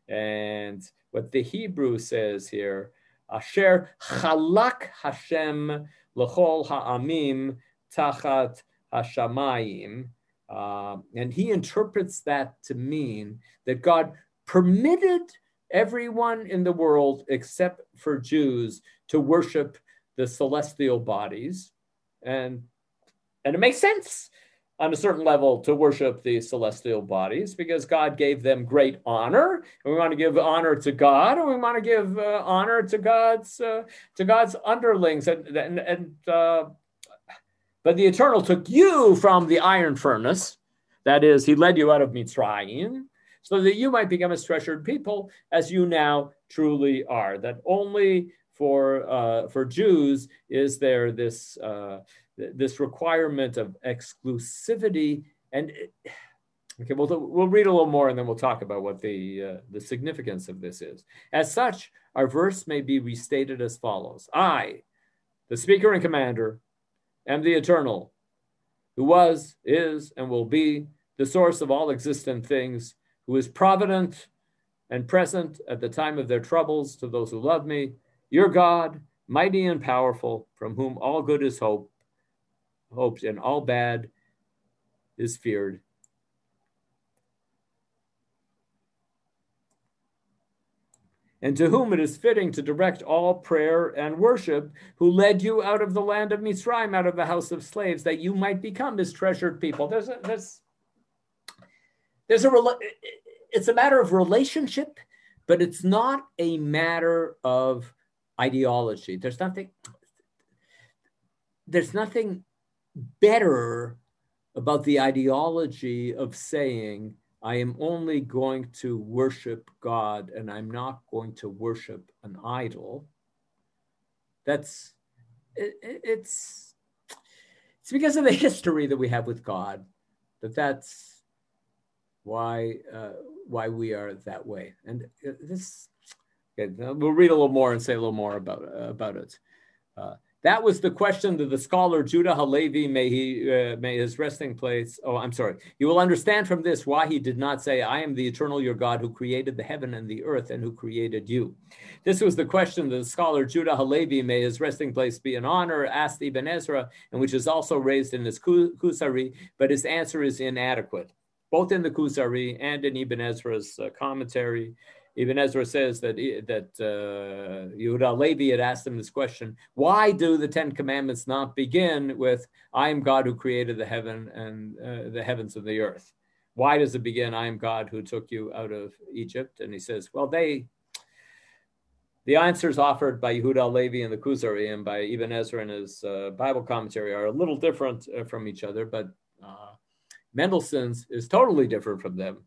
And what the Hebrew says here, Asher chalak Hashem l'chol ha'amim tachat hashamayim. Uh, and he interprets that to mean that God permitted everyone in the world, except for Jews, to worship the celestial bodies. And, and it makes sense on a certain level to worship the celestial bodies, because God gave them great honor, and we want to give honor to God, and we want to give uh, honor to God's uh, to God's underlings. And, and, and uh, but the Eternal took you from the iron furnace, that is, he led you out of Mitzrayim, so that you might become as treasured people as you now truly are. That only for uh, for Jews is there this uh, this requirement of exclusivity. And it, okay, we'll we'll read a little more, and then we'll talk about what the uh, the significance of this is. As such, our verse may be restated as follows: I, the speaker and commander, am the Eternal, who was, is, and will be the source of all existent things, who is provident and present at the time of their troubles to those who love me, your God, mighty and powerful, from whom all good is hope, hoped, and all bad is feared. And to whom it is fitting to direct all prayer and worship, who led you out of the land of Mitzrayim, out of the house of slaves, that you might become his treasured people. There's a, there's, there's a, it's a matter of relationship, but it's not a matter of ideology. There's nothing, there's nothing better about the ideology of saying, I am only going to worship God and I'm not going to worship an idol. That's, it, it's, it's because of the history that we have with God that that's why, uh, why we are that way. And this, okay, we'll read a little more and say a little more about, uh, about it. Uh, That was the question that the scholar Judah Halevi, may he uh, may his resting place. Oh, I'm sorry. You will understand from this why he did not say, I am the Eternal, your God, who created the heaven and the earth and who created you. This was the question that the scholar Judah Halevi, may his resting place be in honor, asked Ibn Ezra, and which is also raised in his Kusari, but his answer is inadequate, both in the Kusari and in Ibn Ezra's uh, commentary. Ibn Ezra says that, that uh, Yehuda Levi had asked him this question: why do the Ten Commandments not begin with, I am God who created the heaven and uh, the heavens and the earth? Why does it begin, I am God who took you out of Egypt? And he says, well, they, the answers offered by Yehuda Levi in the Kuzari and by Ibn Ezra in his uh, Bible commentary are a little different uh, from each other, but uh, Mendelssohn's is totally different from them.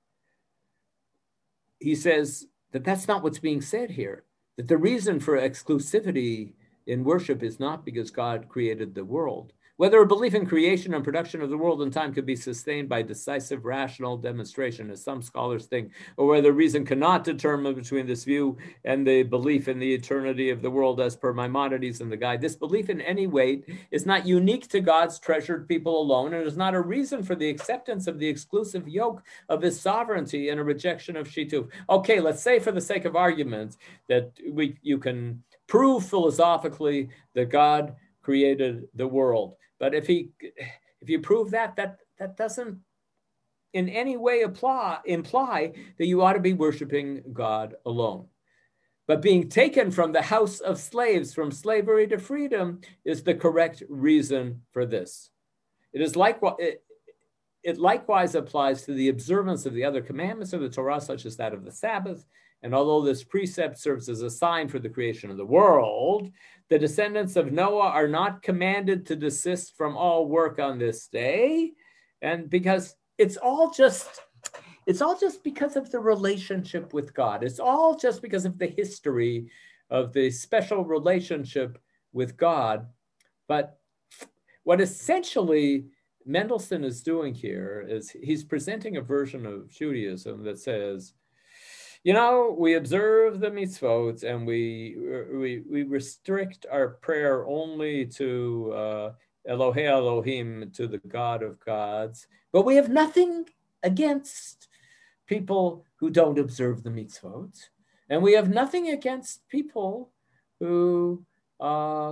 He says that that's not what's being said here, that the reason for exclusivity in worship is not because God created the world. Whether a belief in creation and production of the world and time could be sustained by decisive rational demonstration, as some scholars think, or whether reason cannot determine between this view and the belief in the eternity of the world as per Maimonides and the Guide, this belief in any way is not unique to God's treasured people alone, and is not a reason for the acceptance of the exclusive yoke of his sovereignty and a rejection of Shituv. Okay, let's say for the sake of argument that we you can prove philosophically that God created the world. But if he, if you prove that, that that doesn't in any way apply, imply that you ought to be worshiping God alone. But being taken from the house of slaves, from slavery to freedom, is the correct reason for this. It is likewise, it, it likewise applies to the observance of the other commandments of the Torah, such as that of the Sabbath. And although this precept serves as a sign for the creation of the world, the descendants of Noah are not commanded to desist from all work on this day. And because it's all just, it's all just because of the relationship with God. It's all just because of the history of the special relationship with God. But what essentially Mendelssohn is doing here is he's presenting a version of Judaism that says, you know, we observe the mitzvot and we we, we restrict our prayer only to uh, Elohei Elohim, to the God of gods, but we have nothing against people who don't observe the mitzvot, and we have nothing against people who uh,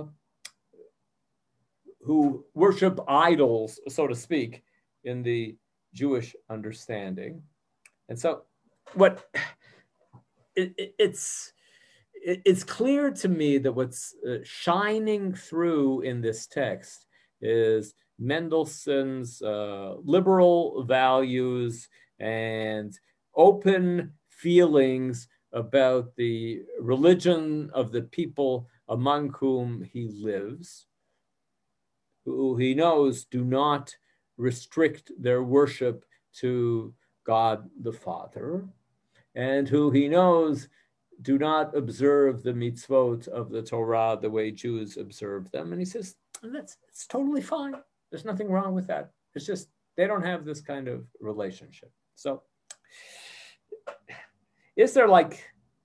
who worship idols, so to speak, in the Jewish understanding. And so, what it, it, it's it, it's clear to me that what's uh, shining through in this text is Mendelssohn's uh, liberal values and open feelings about the religion of the people among whom he lives, who he knows do not restrict their worship to God the Father, and who he knows do not observe the mitzvot of the Torah the way Jews observe them. And he says, that's it's totally fine. There's nothing wrong with that. It's just they don't have this kind of relationship. So is there like,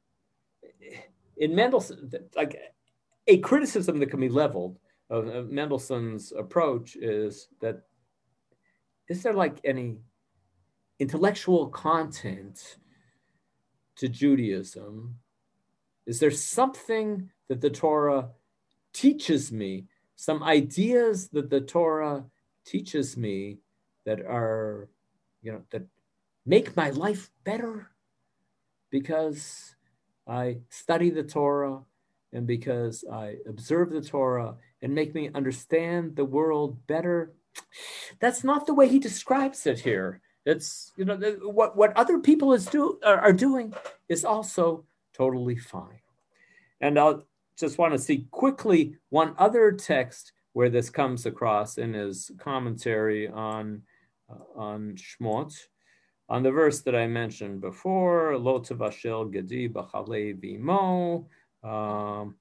in Mendelssohn, like a criticism that can be leveled of Mendelssohn's approach is that, is there like any intellectual content to Judaism? Is there something that the Torah teaches me, some ideas that the Torah teaches me that are, you know, that make my life better because I study the Torah and because I observe the Torah and make me understand the world better? That's not the way he describes it here. It's, you know, what, what other people is do, are, are doing is also totally fine. And I'll just want to see quickly one other text where this comes across in his commentary on, uh, on Shmot, on the verse that I mentioned before, Lo tevashel gedi b'chalei v'imo. Um,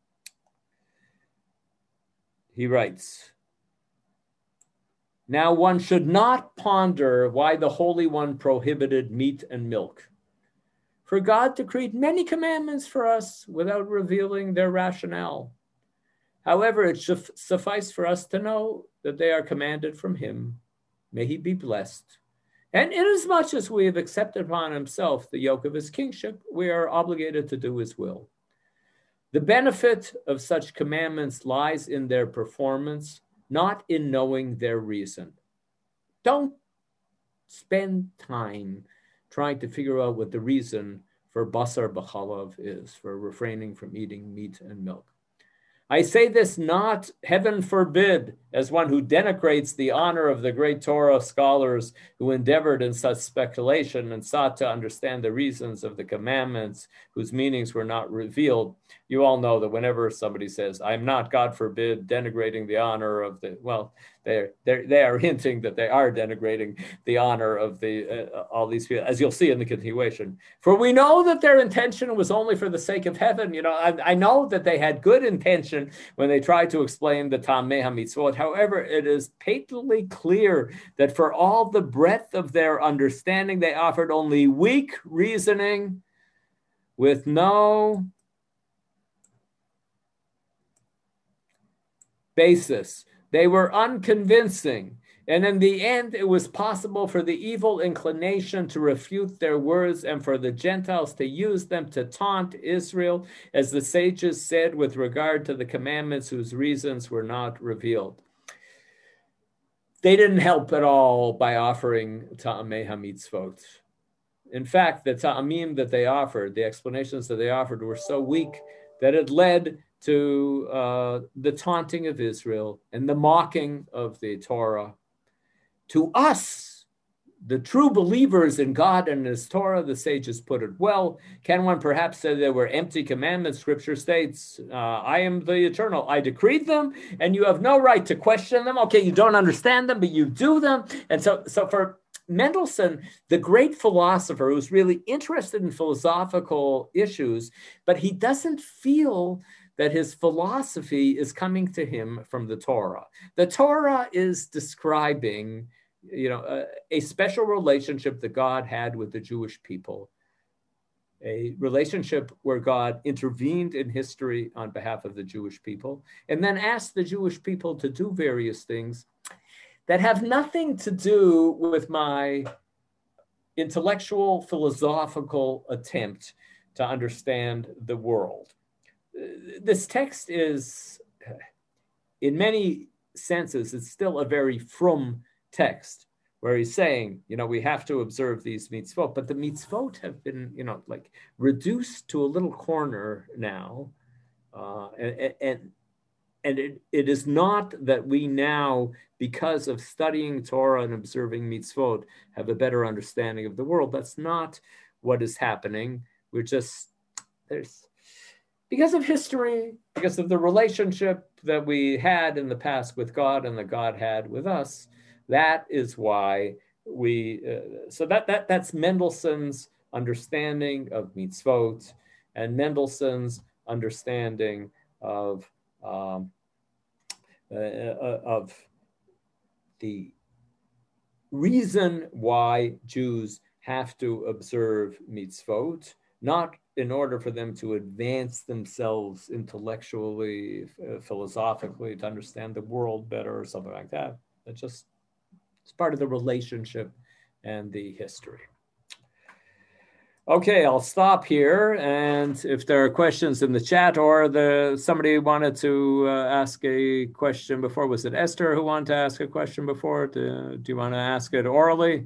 he writes, now one should not ponder why the Holy One prohibited meat and milk. For God decreed many commandments for us without revealing their rationale. However, it should suffice for us to know that they are commanded from him. May he be blessed. And inasmuch as we have accepted upon himself the yoke of his kingship, we are obligated to do his will. The benefit of such commandments lies in their performance, not in knowing their reason. Don't spend time trying to figure out what the reason for basar b'chalav is, for refraining from eating meat and milk. I say this not, heaven forbid, as one who denigrates the honor of the great Torah scholars who endeavored in such speculation and sought to understand the reasons of the commandments whose meanings were not revealed. You all know that whenever somebody says, I'm not, God forbid, denigrating the honor of the, well, they're, they're, they are hinting that they are denigrating the honor of the uh, all these people, as you'll see in the continuation. For we know that their intention was only for the sake of heaven. You know, I, I know that they had good intention when they tried to explain the Tamei HaMitzvot. However, it is patently clear that for all the breadth of their understanding, they offered only weak reasoning with no basis. They were unconvincing. And in the end, it was possible for the evil inclination to refute their words and for the Gentiles to use them to taunt Israel, as the sages said with regard to the commandments whose reasons were not revealed. They didn't help at all by offering Ta'amei HaMitzvot. in fact, the ta'amim that they offered, the explanations that they offered were so weak that it led to uh, the taunting of Israel and the mocking of the Torah. To us, the true believers in God and his Torah, the sages put it well. Can one perhaps say they were empty commandments? Scripture states, uh, I am the eternal. I decreed them, and you have no right to question them. Okay, you don't understand them, but you do them. And so, so for Mendelssohn, the great philosopher who's really interested in philosophical issues, but he doesn't feel that his philosophy is coming to him from the Torah. The Torah is describing, you know, a, a special relationship that God had with the Jewish people, a relationship where God intervened in history on behalf of the Jewish people, and then asked the Jewish people to do various things that have nothing to do with my intellectual, philosophical attempt to understand the world. This text is, in many senses, it's still a very frum text, where he's saying, you know, we have to observe these mitzvot, but the mitzvot have been, you know, like reduced to a little corner now. Uh, and, and, and it, it is not that we now, because of studying Torah and observing mitzvot, have a better understanding of the world. That's not what is happening. We're just, there's, because of history, because of the relationship that we had in the past with God and that God had with us, that is why we, uh, so that, that that's Mendelssohn's understanding of mitzvot and Mendelssohn's understanding of, um, uh, of the reason why Jews have to observe mitzvot, not in order for them to advance themselves intellectually, uh, philosophically, to understand the world better or something like that. It's just, it's part of the relationship and the history. Okay, I'll stop here. And if there are questions in the chat, or the somebody wanted to uh, ask a question before, was it Esther who wanted to ask a question before? Do, do you want to ask it orally?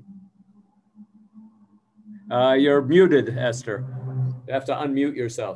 Uh, you're muted, Esther. You have to unmute yourself.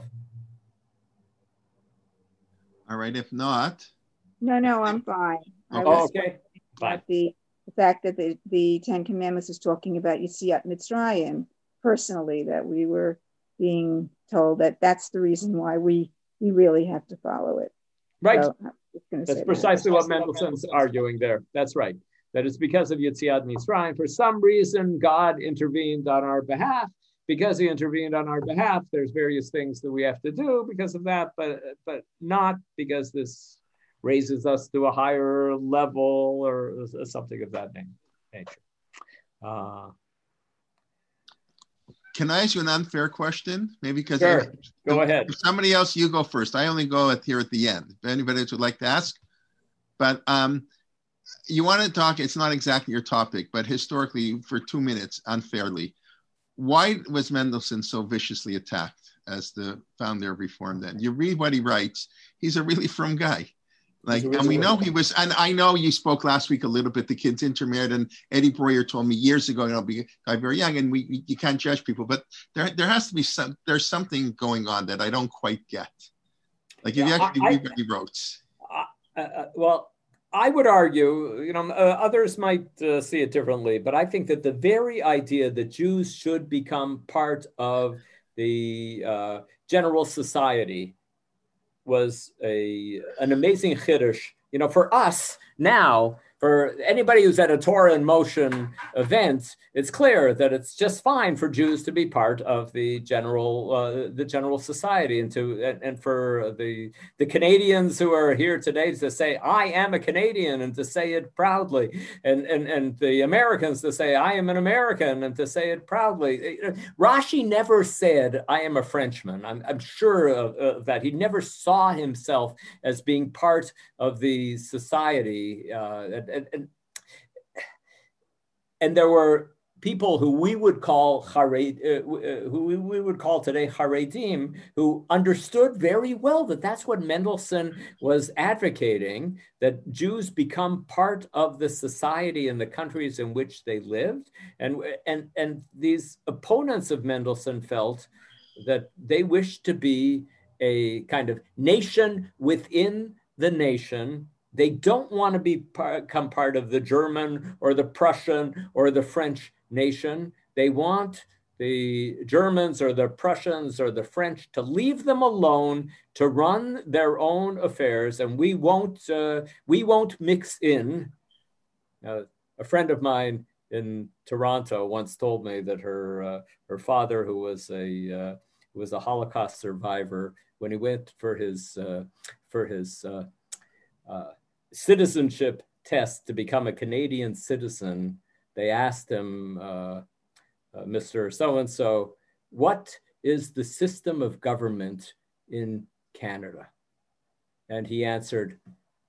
All right, if not. No, no, I'm fine. Okay. I was Oh, okay. Fine. the, the fact that the, the Ten Commandments is talking about Yetziat Mitzrayim, personally, that we were being told that that's the reason why we, we really have to follow it. Right. So, I'm just gonna That's say precisely that. what Mendelssohn's arguing there. That's right. That it's because of Yetziat Mitzrayim. For some reason, God intervened on our behalf. Because he intervened on our behalf, there's various things that we have to do because of that, but but not because this raises us to a higher level or something of that nature. Uh, Can I ask you an unfair question? Maybe because sure. I, Go if, ahead. If somebody else, you go first. I only go at here at the end. If anybody else would like to ask, but um, you want to talk. It's not exactly your topic, but historically, for two minutes, unfairly. Why was Mendelssohn so viciously attacked as the founder of Reform then? You read what he writes, he's a really frum guy. Like, really and we know he was, and I know you spoke last week a little bit, the kids intermarried, and Eddie Breuer told me years ago, you know, be I'm very young, and we you can't judge people, but there there has to be some, there's something going on that I don't quite get. Like, if yeah, you actually I, read what he wrote. Uh, uh, well, I would argue, you know, uh, others might uh, see it differently, but I think that the very idea that Jews should become part of the uh, general society was a an amazing chiddush. You know, for us now, for anybody who's at a Torah in Motion event, it's clear that it's just fine for Jews to be part of the general uh, the general society, and to and, and for the the Canadians who are here today to say I am a Canadian and to say it proudly, and and and the Americans to say I am an American and to say it proudly. Rashi never said I am a Frenchman. I'm, I'm sure of, of that. He never saw himself as being part of the society. Uh, And, and, and there were people who we would call Hared, uh, who we would call today Haredim, who understood very well that that's what Mendelssohn was advocating, that Jews become part of the society and the countries in which they lived. And, and, and these opponents of Mendelssohn felt that they wished to be a kind of nation within the nation. They don't want to be part, become part of the German or the Prussian or the French nation. They want the Germans or the Prussians or the French to leave them alone to run their own affairs, and we won't uh, we won't mix in. Uh, a friend of mine in Toronto once told me that her uh, her father, who was a uh, who was a Holocaust survivor, when he went for his uh, for his uh, uh, citizenship test to become a Canadian citizen, they asked him, uh, uh, Mister So-and-so, what is the system of government in Canada? And he answered,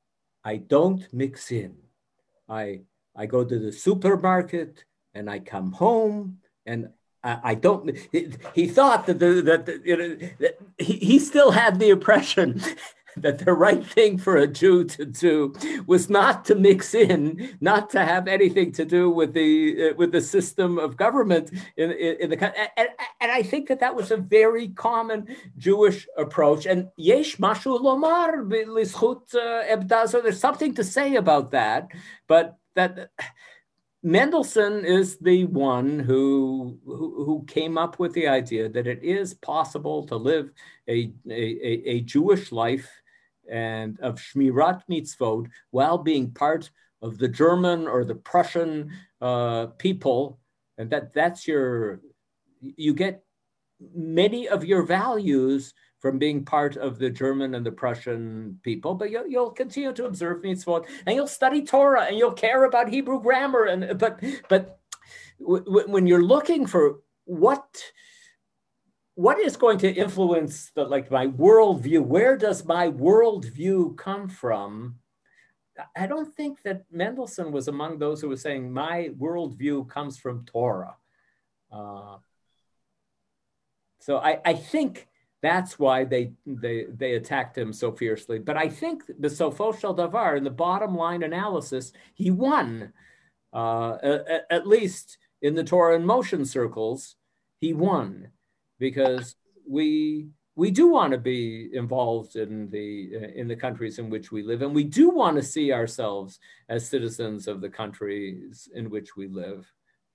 I don't mix in. I, I go to the supermarket and I come home and I, I don't, he, he thought that, the, that, the, you know, that he, he still had the impression that the right thing for a Jew to do was not to mix in, not to have anything to do with the uh, with the system of government in, in, in the country. And, and I think that that was a very common Jewish approach. And yesh mashu lomar lizchut ebda, there's something to say about that, but that Mendelssohn is the one who, who, who came up with the idea that it is possible to live a, a, a Jewish life and of Shmirat Mitzvot while being part of the German or the Prussian uh, people. And that that's your, you get many of your values from being part of the German and the Prussian people, but you'll, you'll continue to observe mitzvot and you'll study Torah and you'll care about Hebrew grammar. And but but w- w- when you're looking for what what is going to influence the, like my worldview, where does my worldview come from? I don't think that Mendelssohn was among those who was saying my worldview comes from Torah. Uh, so I, I think that's why they, they they attacked him so fiercely. But I think the Sofo Shel Davar, in the bottom line analysis, he won. Uh, at, at least in the Torah in motion circles, he won, because we we do want to be involved in the in the countries in which we live, and we do want to see ourselves as citizens of the countries in which we live.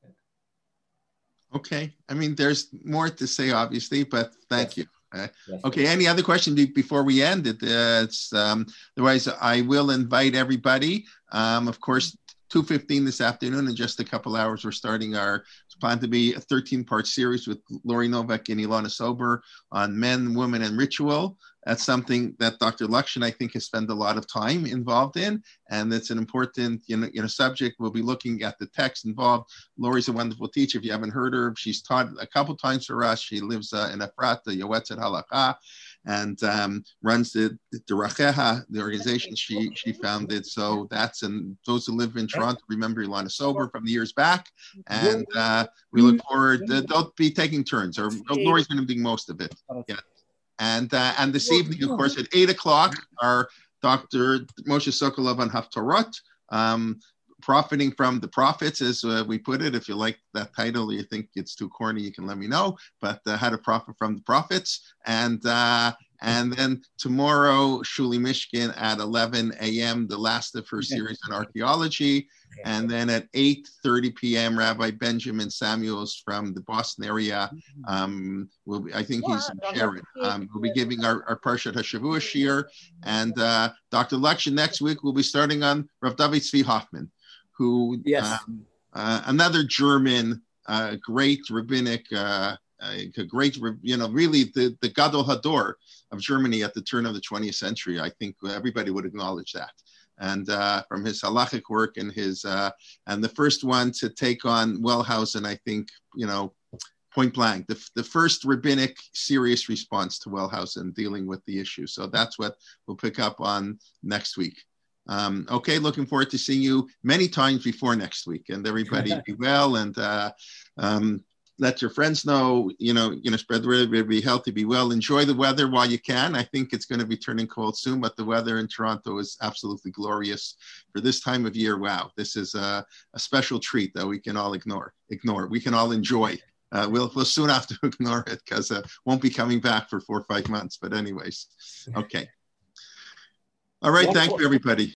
Okay, I mean, there's more to say, obviously, but thank Yes. you. Uh, Yes. okay, any other question be- before we end it? Uh, it's, um, otherwise, I will invite everybody. Um, of course, two fifteen this afternoon, in just a couple hours, we're starting our, it's planned to be a thirteen-part series with Lori Novak and Ilana Sober on men, women, and ritual. That's something that Doctor Lakshan, I think, has spent a lot of time involved in, and it's an important, you know, you know, subject. We'll be looking at the text involved. Lori's a wonderful teacher. If you haven't heard her, she's taught a couple times for us. She lives uh, in Efrat, the Yoetzet Halakha, and um, runs the the Racheha, the organization she she founded. So that's, and those who live in Toronto remember Ilana Sober from the years back, and uh, we look forward. Uh, they'll be taking turns, or Lori's going to be most of it. Yeah. And uh, and this evening, of course, at eight o'clock, our Doctor Moshe Sokolov on Haftarot, um, profiting from the prophets, as uh, we put it. If you like that title, or you think it's too corny, you can let me know. But uh, how to profit from the prophets, and uh, and then tomorrow, Shuli Mishkin at eleven a.m., the last of her series on archaeology. And then at eight thirty p.m., Rabbi Benjamin Samuels from the Boston area, um, will be, I think he's in Sharon, um, will be giving our, our Parshat HaShavua Shir. And uh, Doctor Lakshan next week will be starting on Rav David Zvi Hoffman, who, Yes. um, uh, another German, uh, great rabbinic, uh, a great, you know, really the, the Gadol Hador of Germany at the turn of the twentieth century. I think everybody would acknowledge that. And uh, from his halachic work and his, uh, and the first one to take on Wellhausen, I think, you know, point blank, the, the first rabbinic serious response to Wellhausen dealing with the issue. So that's what we'll pick up on next week. Um, okay, looking forward to seeing you many times before next week. And everybody be well, and uh, um, let your friends know, you know, you know, spread the word, be healthy, be well, enjoy the weather while you can. I think it's going to be turning cold soon, but the weather in Toronto is absolutely glorious for this time of year. Wow, this is a, a special treat that we can all ignore, ignore. We can all enjoy. Uh, we'll, we'll soon have to ignore it because uh, won't be coming back for four or five months. But anyways, okay. All right, thank you, everybody.